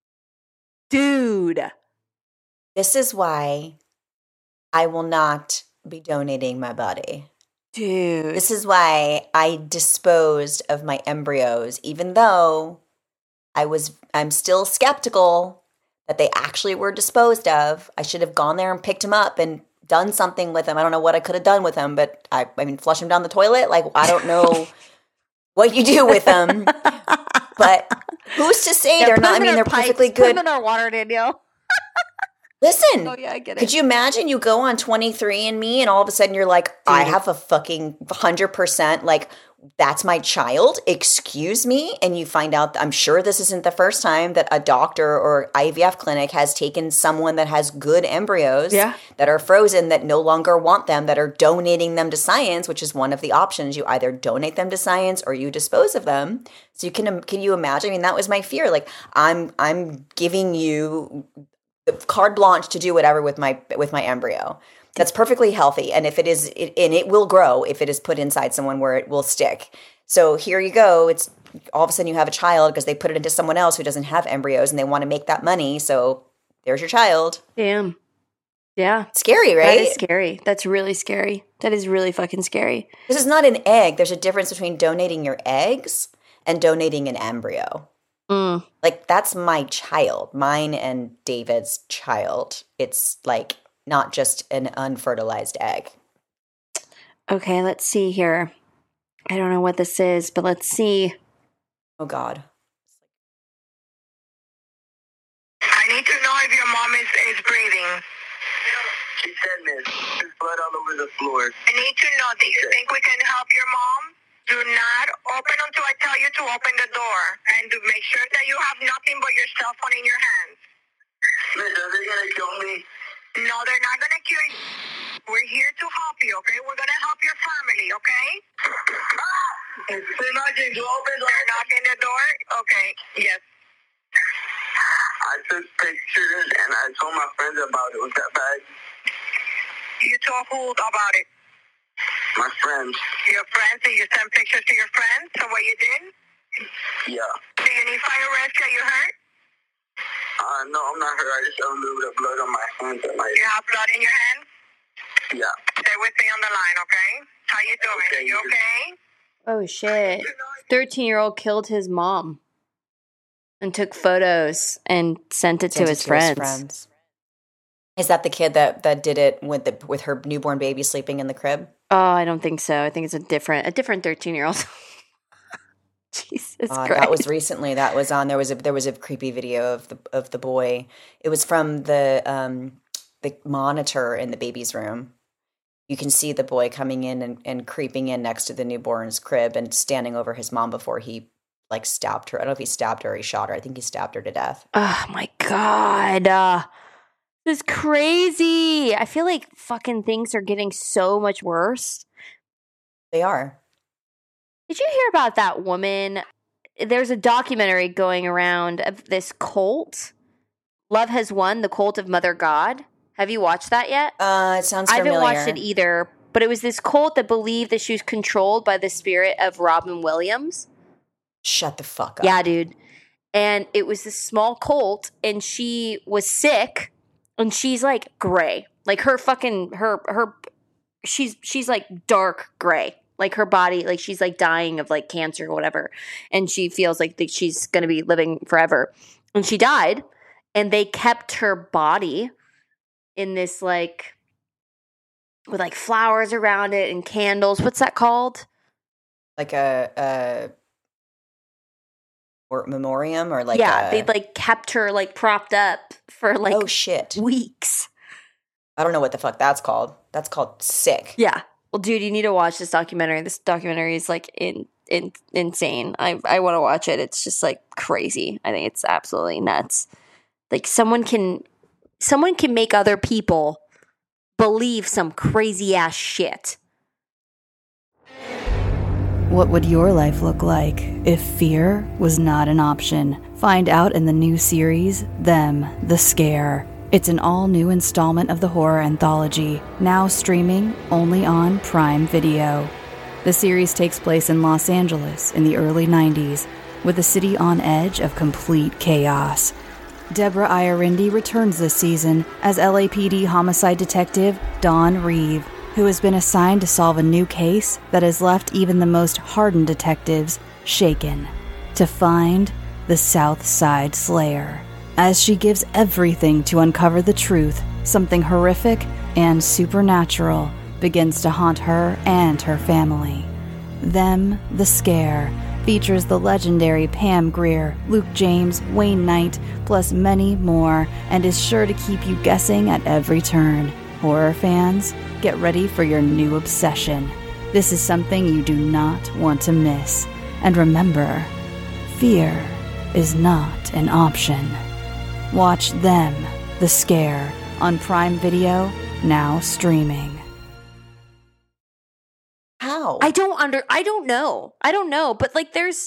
Dude. This is why I will not be donating my body. Dude. This is why I disposed of my embryos, even though I was, I'm still skeptical that they actually were disposed of. I should have gone there and picked them up and done something with them. I don't know what I could have done with them, but I, I mean, flush them down the toilet. Like, I don't know what you do with them. But who's to say Yeah, they're put not? I them in mean, our they're pipes, perfectly Put good. them in our water, Danielle. Listen, Oh, yeah, I get it. could you imagine you go on twenty-three and me and all of a sudden you're like, I Dude. have a fucking one hundred percent, like, that's my child? Excuse me? And you find out, I'm sure this isn't the first time that a doctor or I V F clinic has taken someone that has good embryos Yeah. that are frozen, that no longer want them, that are donating them to science, which is one of the options. You either donate them to science or you dispose of them. So you can, can you imagine? I mean, that was my fear. Like, I'm, I'm giving you carte blanche to do whatever with my with my embryo. That's perfectly healthy, and if it is, it, and it will grow if it is put inside someone where it will stick. So here you go. It's all of a sudden you have a child because they put it into someone else who doesn't have embryos, and they want to make that money. So there's your child. Damn. Yeah. Scary, right? That is scary. That's really scary. That is really fucking scary. This is not an egg. There's a difference between donating your eggs and donating an embryo. Mm. Like, that's my child, mine and David's child. It's like not just an unfertilized egg. Okay, let's see here. I don't know what this is, but let's see. Oh, God. I need to know if your mom is, is breathing. She said, miss, there's blood all over the floor. I need to know, do you think we can help your mom? Do not open until I tell you to open the door. And to make sure that you have nothing but your cell phone in your hands. Miss, are they going to kill me? No, they're not going to kill you. We're here to help you, okay? We're going to help your family, okay? Ah! They're knocking, you open the door. They're knocking the door? Okay, yes. I took pictures and I told my friends about it. Was that bad? You told who about it? My friends. Your friends? Did you send pictures to your friends of what you did? Yeah. Do you need fire rescue? Are you hurt? Uh, no, I'm not hurt. I just have a little bit of blood on my hands. And my... You have blood in your hands? Yeah. Stay with me on the line, okay? How you doing? Okay. Are you okay? Oh, shit. thirteen-year-old killed his mom and took photos and sent it Sent to it his friends. Is that the kid that, that did it with the with her newborn baby sleeping in the crib? Oh, I don't think so. I think it's a different a different thirteen-year-old. Jesus Uh, Christ. that was recently. That was on. There was a there was a creepy video of the of the boy. It was from the um the monitor in the baby's room. You can see the boy coming in and, and creeping in next to the newborn's crib and standing over his mom before he like stabbed her. I don't know if he stabbed her or he shot her. I think he stabbed her to death. Oh my God. Uh, this is crazy. I feel like fucking things are getting so much worse. They are. Did you hear about that woman? There's a documentary going around of this cult. Love Has Won, the cult of Mother God. Have you watched that yet? Uh, it sounds I familiar. haven't watched it either, but it was this cult that believed that she was controlled by the spirit of Robin Williams. Shut the fuck up. Yeah, dude. And it was this small cult, and she was sick, and she's like gray. Like her fucking, her, her, she's, she's like dark gray. Like her body, like she's like dying of like cancer or whatever. And she feels like that she's going to be living forever. And she died, and they kept her body in this like, with like flowers around it and candles. What's that called? Like a, a or memoriam or like yeah, a, they like kept her like propped up for like oh shit. weeks. I don't know what the fuck that's called. That's called sick. Yeah. Well, dude, you need to watch this documentary. This documentary is like in, in insane. I I want to watch it. It's just like crazy. I think it's absolutely nuts. Like someone can someone can make other people believe some crazy ass shit. What would your life look like if fear was not an option? Find out in the new series, Them, the Scare. It's an all-new installment of the horror anthology, now streaming only on Prime Video. The series takes place in Los Angeles in the early nineties, with the city on edge of complete chaos. Deborah Iorindi returns this season as L A P D homicide detective Dawn Reeve, who has been assigned to solve a new case that has left even the most hardened detectives shaken, to find the South Side Slayer. As she gives everything to uncover the truth, something horrific and supernatural begins to haunt her and her family. Them, the Scare, features the legendary Pam Grier, Luke James, Wayne Knight, plus many more, and is sure to keep you guessing at every turn. Horror fans, get ready for your new obsession. This is something you do not want to miss. And remember, fear is not an option. Watch Them, The Scare, on Prime Video, now streaming. How? I don't under I don't know. I don't know, but like there's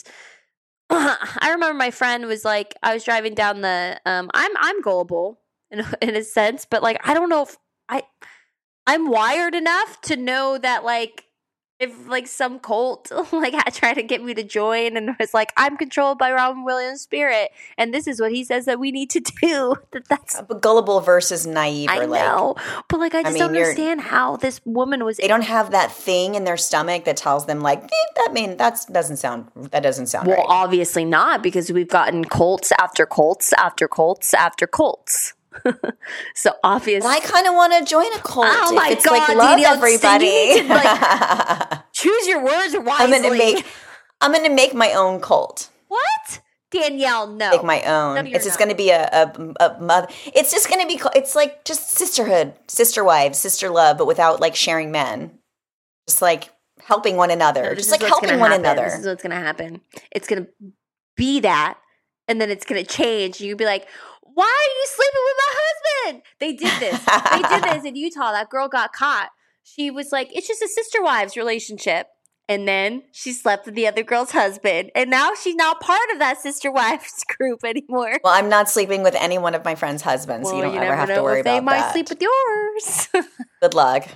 I remember my friend was like I was driving down the um I'm I'm gullible in a, in a sense, but like I don't know if I I'm wired enough to know that like if like some cult like I tried to get me to join and was like I'm controlled by Robin Williams' spirit and this is what he says that we need to do, that that's But gullible versus naive. I or like, know, but like I just mean, don't you're- understand how this woman was. They don't have that thing in their stomach that tells them like "Eh, that mean that doesn't sound that doesn't sound Well, right. obviously not, because we've gotten cults after cults after cults after cults. So obviously, But I kind of want to join a cult. Oh if my it's God, like love Danielle, everybody. you need to, like, choose your words wisely. I'm gonna make I'm gonna make my own cult. what, Danielle? No, Make my own. No, you're it's just not. going to be a, a, a mother. It's just going to be. It's like just sisterhood, sister wives, sister love, but without like sharing men. Just like helping one another. No, this just is like what's helping gonna one happen. another. This is what's gonna happen. It's gonna be that, and then it's gonna change. You'll be like, "Why are you sleeping with my husband?" They did this. They did this in Utah. That girl got caught. She was like, "It's just a sister wives relationship." And then she slept with the other girl's husband. And now she's not part of that sister wives group anymore. Well, I'm not sleeping with any one of my friends' husbands, Well, so you don't you ever never have know to worry if they about might that. sleep with yours. Good luck.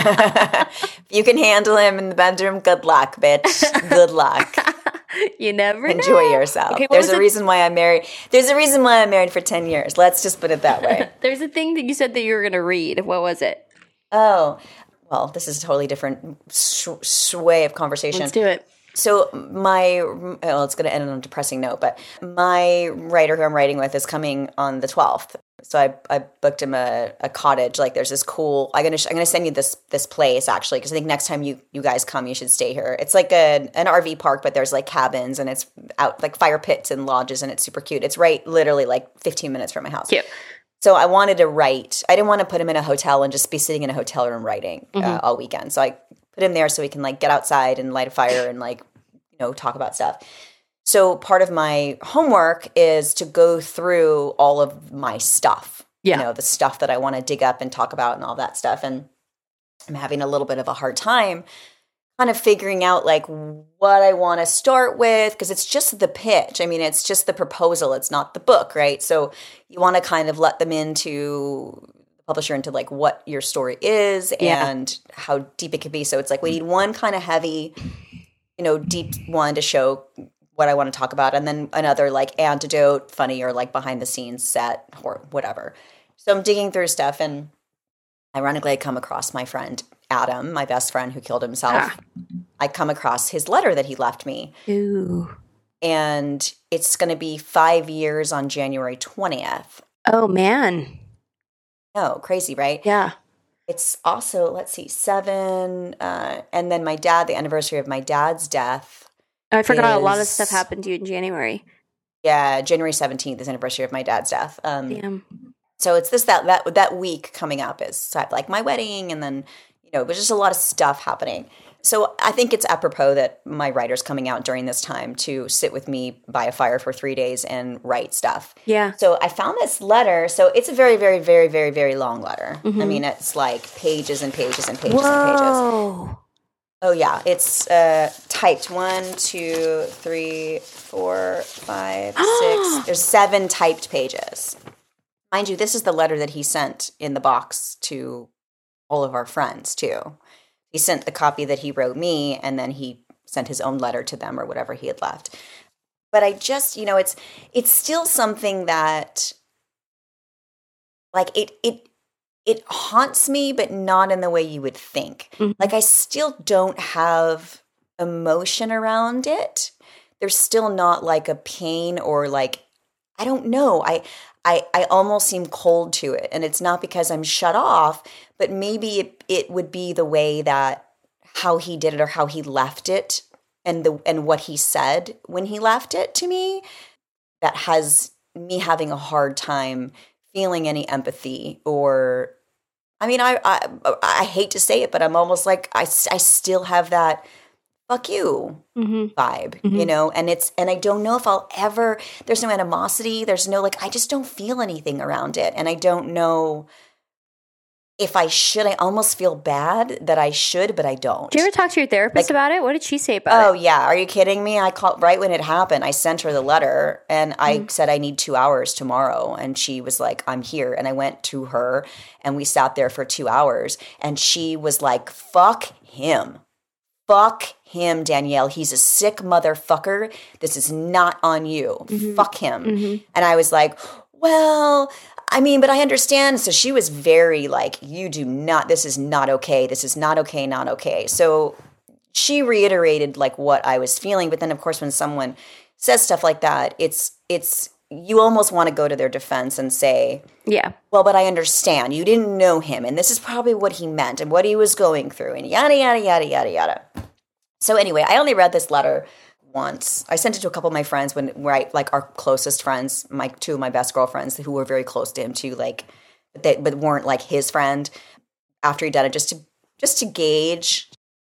If you can handle him in the bedroom, good luck, bitch. Good luck. You never Enjoy know. yourself. Okay, what There's was a it- reason why I'm married. There's a reason why I'm married for ten years. Let's just put it that way. There's a thing that you said that you were going to read. What was it? Oh, well, this is a totally different sh- sway of conversation. Let's do it. So my, well, it's going to end on a depressing note, but my writer who I'm writing with is coming on the twelfth. So I, I booked him a, a cottage. Like there's this cool, I'm going to, I'm going to send you this, this place actually. Cause I think next time you, you guys come, you should stay here. It's like a, an R V park, but there's like cabins and it's out like fire pits and lodges and it's super cute. It's right literally like fifteen minutes from my house. Cute. So I wanted to write. I didn't want to put him in a hotel and just be sitting in a hotel room writing uh, Mm-hmm. all weekend. So I put him there so he can like get outside and light a fire and like, you know, talk about stuff. So part of my homework is to go through all of my stuff. Yeah. You know, the stuff that I want to dig up and talk about and all that stuff. And I'm having a little bit of a hard time kind of figuring out like what I want to start with, because it's just the pitch. I mean, it's just the proposal. It's not the book, right? So you want to kind of let them into the publisher into like what your story is Yeah. and how deep it could be. So it's like we need one kind of heavy, you know, deep one to show what I want to talk about, and then another like antidote, funny or like behind the scenes set or whatever. So I'm digging through stuff, and ironically, I come across my friend Adam, my best friend who killed himself. Ah. I come across his letter that he left me, Ooh. and it's going to be five years on January twentieth. Oh, man. Oh, crazy, right? Yeah. It's also, let's see, seven, uh, and then my dad, the anniversary of my dad's death. I forgot a lot of is- stuff happened to you in January. Yeah, January seventeenth is the anniversary of my dad's death. Um, Damn. So it's this that that that week coming up is so I have, like my wedding, and then you know there's just a lot of stuff happening. So I think it's apropos that my writer's coming out during this time to sit with me by a fire for three days and write stuff. Yeah. So I found this letter. So it's a very, very, very, very, very long letter. Mm-hmm. I mean, it's like pages and pages and pages and pages. Whoa. Oh yeah, it's uh, typed one, two, three, four, five, six. There's seven typed pages. Mind you, this is the letter that he sent in the box to all of our friends too. He sent the copy that he wrote me, and then he sent his own letter to them or whatever he had left. But I just, you know, it's it's still something that, like, it it it haunts me, but not in the way you would think. Mhm. Like, I still don't have emotion around it. There's still not like a pain or like, I don't know. I I I almost seem cold to it, and it's not because I'm shut off, but maybe it, it would be the way that how he did it or how he left it and the and what he said when he left it to me that has me having a hard time feeling any empathy or, I mean, I I, I hate to say it, but I'm almost like I, I still have that fuck you Mm-hmm. vibe, Mhm. you know, and it's, and I don't know if I'll ever, there's no animosity. There's no, like, I just don't feel anything around it. And I don't know if I should. I almost feel bad that I should, but I don't. Did you ever talk to your therapist Like- about it? What did she say about Oh it? yeah. Are you kidding me? I called right when it happened. I sent her the letter and I Mm. said, I need two hours tomorrow. And she was like, I'm here. And I went to her and we sat there for two hours and she was like, fuck him. Fuck him, Danielle. He's a sick motherfucker. This is not on you. Mhm. Fuck him. Mhm. And I was like, well, I mean, but I understand. So she was very like, you do not, this is not okay. This is not okay, not okay. So she reiterated like what I was feeling. But then of course, when someone says stuff like that, it's, it's, you almost want to go to their defense and say, Yeah. well, but I understand. You didn't know him, and this is probably what he meant and what he was going through, and yada, yada, yada, yada, yada. So anyway, I only read this letter once. I sent it to a couple of my friends when, where I, like our closest friends, my two of my best girlfriends who were very close to him too, like, they, but weren't like his friend after he'd done it, just to, just to gauge.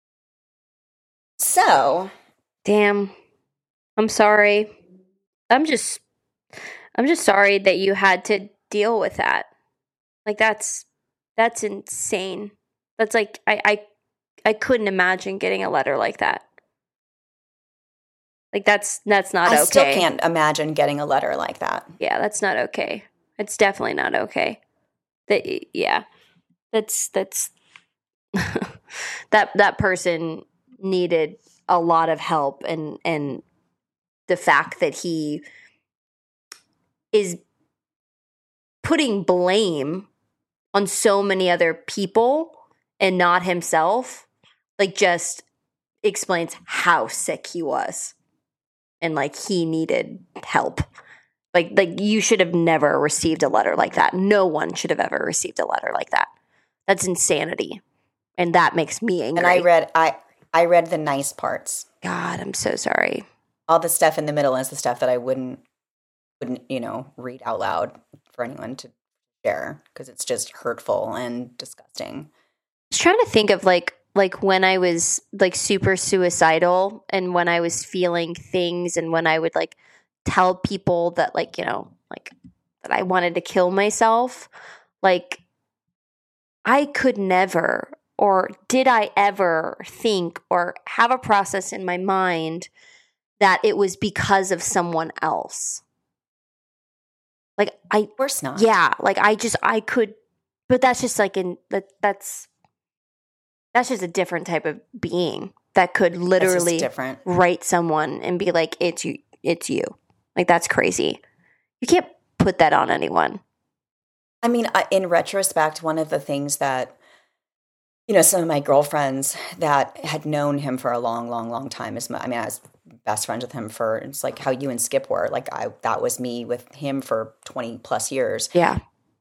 So, Damn. I'm sorry. I'm just I'm just sorry that you had to deal with that. Like that's that's insane. That's like I I I couldn't imagine getting a letter like that. Like that's that's not I okay. still can't imagine getting a letter like that. Yeah, that's not okay. It's definitely not okay. That yeah. That's that's that that person needed a lot of help, and and the fact that he is putting blame on so many other people and not himself, like just explains how sick he was and like he needed help. Like like you should have never received a letter like that. No one should have ever received a letter like that. That's insanity. And that makes me angry. And I read, I, I read the nice parts. God, I'm so sorry. All the stuff in the middle is the stuff that I wouldn't, wouldn't, you know, read out loud for anyone to share because it's just hurtful and disgusting. I was trying to think of like like when I was like super suicidal and when I was feeling things and when I would like tell people that like, you know, like that I wanted to kill myself. Like I could never, or did I ever think or have a process in my mind that it was because of someone else. Like I, Of course not. yeah, like I just, I could, but that's just like in that, that's, that's just a different type of being that could It's just literally different. write someone and be like, it's you, it's you. Like that's crazy. You can't put that on anyone. I mean, I- in retrospect, one of the things that, you know, some of my girlfriends that had known him for a long, long, long time is, my, I mean, I was best friends with him for, it's like how you and Skip were. Like, I, that was me with him for twenty plus years. Yeah.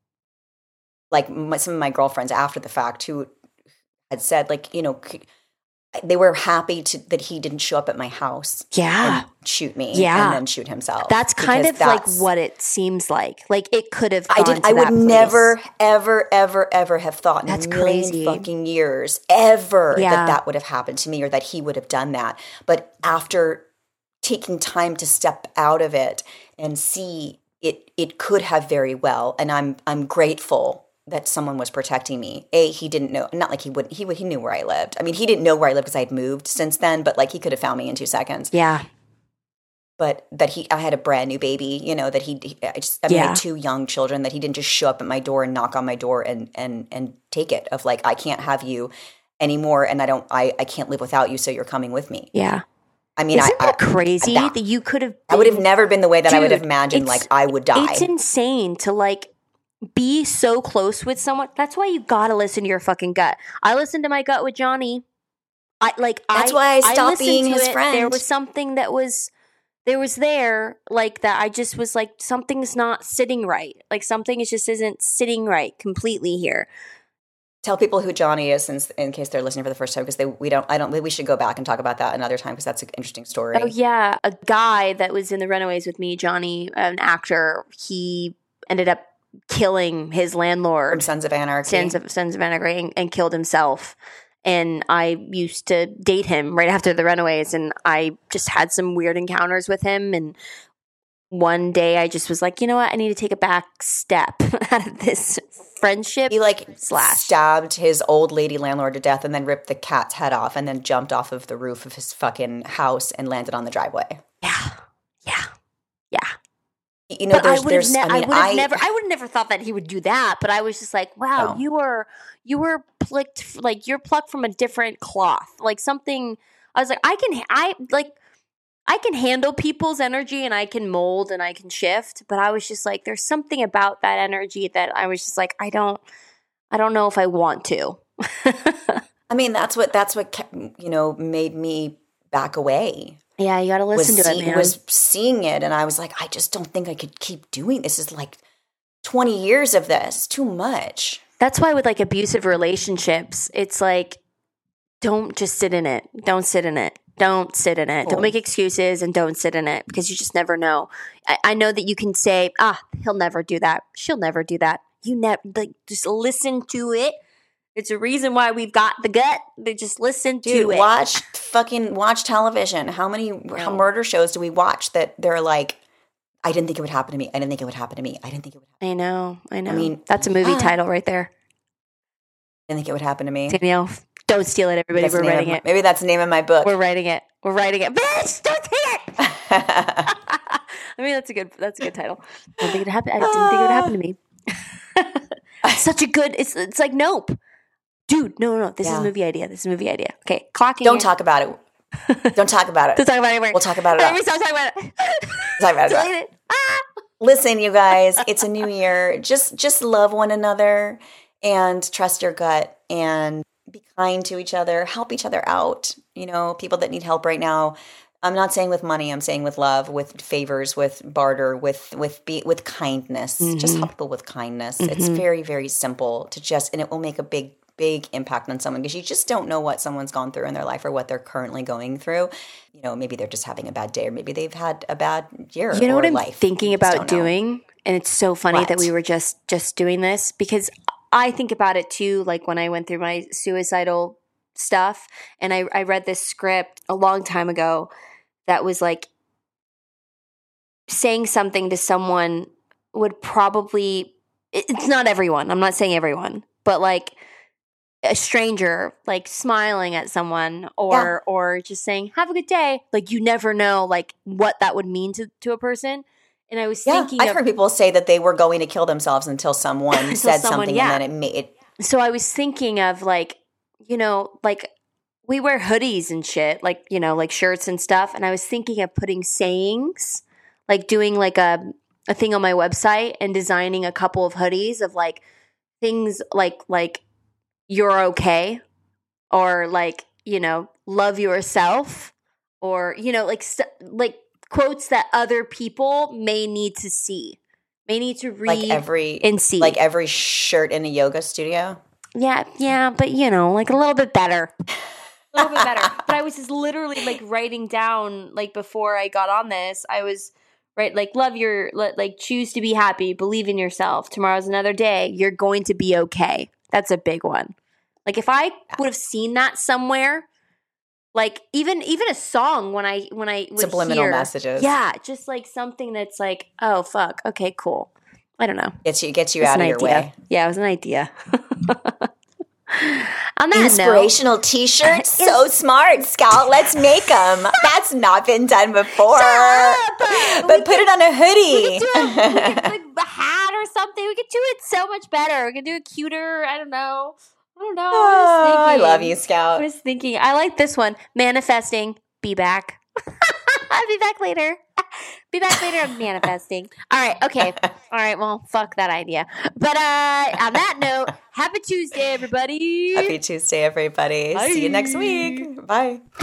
Like, my, some of my girlfriends after the fact who had said, like, you know, c- they were happy to, that he didn't show up at my house Yeah. and shoot me Yeah. and then shoot himself. That's kind Because of like that's- what it seems like. Like it could have gone I did. to I would that place. never, ever, ever, ever have thought That's in a million crazy. fucking years ever Yeah. that that would have happened to me or that he would have done that. But after taking time to step out of it and see it, it could have very well. And I'm I'm grateful that someone was protecting me. A, he didn't know. Not like he would. He would. He knew where I lived. I mean, he didn't know where I lived because I had moved since then. But like, he could have found me in two seconds. Yeah. But that he, I had a brand new baby, you know, that he, he I just, I mean, I Yeah. had two young children, that he didn't just show up at my door and knock on my door and, and, and take it of like, I can't have you anymore. And I don't, I, I can't live without you. So you're coming with me. Yeah. I mean, Isn't I, that I, crazy that- that you could have I would have been- never been the way that I would have Dude, imagined, it's- like I would die. It's insane to like be so close with someone. That's why you gotta listen to your fucking gut. I listened to my gut with Johnny. I like That's I, why I stopped listened being to his it. friend. There was something that was there was there like that. I just was like, something's not sitting right. Like something is just isn't sitting right completely here. Tell people who Johnny is, since in case they're listening for the first time, because they we don't I don't we should go back and talk about that another time because that's an interesting story. Oh yeah, a guy that was in the Runaways with me, Johnny, an actor. He ended up killing his landlord From Sons of Anarchy. Sons of Sons of Anarchy, and, and killed himself. And I used to date him right after the Runaways, and I just had some weird encounters with him. And one day I just was like, you know what? I need to take a back step out of this friendship. He like slash stabbed his old lady landlord to death and then ripped the cat's head off and then jumped off of the roof of his fucking house and landed on the driveway. Yeah. Yeah. Yeah. You know, but there's, I would there's, have ne- I mean, I would have I, never, I would have never thought that he would do that. But I was just like, wow, No. you were, you were plucked, like you're plucked from a different cloth, like something. I was like, I can, I like, I can handle people's energy and I can mold and I can shift. But I was just like, there's something about that energy that I was just like, I don't, I don't know if I want to. I mean, that's what, that's what, kept, you know, made me back away. Yeah, you got to listen was to see- it, man. Was seeing it, and I was like, I just don't think I could keep doing this. This is like twenty years of this. Too much. That's why with like abusive relationships, it's like, don't just sit in it. Don't sit in it. Don't sit in it. Oh. Don't make excuses and don't sit in it because you just never know. I, I know that you can say, ah, he'll never do that. She'll never do that. You never, like, just listen to it. It's a reason why we've got the gut. They just listen Dude, to it. watch fucking watch television. How many how murder shows do we watch that they're like, I didn't think it would happen to me. I didn't think it would happen to me. I didn't think it would happen. I know. I know. I mean, that's a movie yeah. title right there. I didn't think it would happen to me. Danielle, don't steal it, everybody. That's the We're name writing of my- it. Maybe that's the name of my book. We're writing it. We're writing it. Bitch, don't take it. I mean, that's a good. That's a good title. I don't think it happened. I didn't think it would happen to me. Such a good. It's it's like Nope, dude. No, no, no. This Yeah. is a movie idea. This is a movie idea. Okay, clocking. Don't in. talk about it. Don't talk about it. Don't talk about it anymore. We'll talk about it Let me after. stop talking about it. Talk about it Delete after. it. Ah! Listen, you guys, it's a new year. Just just love one another and trust your gut and be kind to each other. Help each other out. You know, people that need help right now. I'm not saying with money. I'm saying with love, with favors, with barter, with with be, with kindness. Mm-hmm. Just help people with kindness. It's very very simple to just, and it will make a big big impact on someone because you just don't know what someone's gone through in their life or what they're currently going through. You know, maybe they're just having a bad day, or maybe they've had a bad year. You know or what I'm life. thinking You just about don't know. doing, and it's so funny What? that we were just just doing this because I think about it too. Like when I went through my suicidal stuff, and I, I read this script a long time ago that was like saying something to someone would probably. it- It's not everyone. I'm not saying everyone, but like a stranger, like smiling at someone or or just saying "Have a good day." Like you never know, like what that would mean to to a person. And I was Yeah, thinking, I've of, heard people say that they were going to kill themselves until someone Until said someone- something, yeah. and then it made it. so I was thinking of like, you know, like we wear hoodies and shit, like, you know, like shirts and stuff. And I was thinking of putting sayings, like doing like a, a thing on my website and designing a couple of hoodies of like things like, like you're okay, or like, you know, love yourself, or, you know, like, st- like quotes that other people may need to see, may need to read Like every and see. like every shirt in a yoga studio. Yeah, yeah, but you know, like a little bit better. A little bit better. But I was just literally like writing down, like before I got on this, I was right, like love your, li- like choose to be happy, believe in yourself. Tomorrow's another day. You're going to be okay. That's a big one. Like if I would have seen that somewhere, like even even a song when I when I would Subliminal hear, messages. yeah, just like something that's like, oh fuck, okay, cool. I don't know. Gets you gets you It's out an of your idea. way. Yeah, it was an idea. On that note, Inspirational T-shirts, so smart, Scout. Let's make them. That's not been done before. up! But We put it on a we hoodie. could do a, we could, like a hat or something. We could do it so much better. We could do it cuter. I don't know. I don't know. Oh, I I was love thinking. you, Scout. I was thinking. I like this one. Manifesting. Be back. I'll be back later. Be back later. I'm manifesting. All right. Okay. All right. Well, fuck that idea. But uh, on that note, happy Tuesday, everybody. Happy Tuesday, everybody. See you next Bye. week. Bye.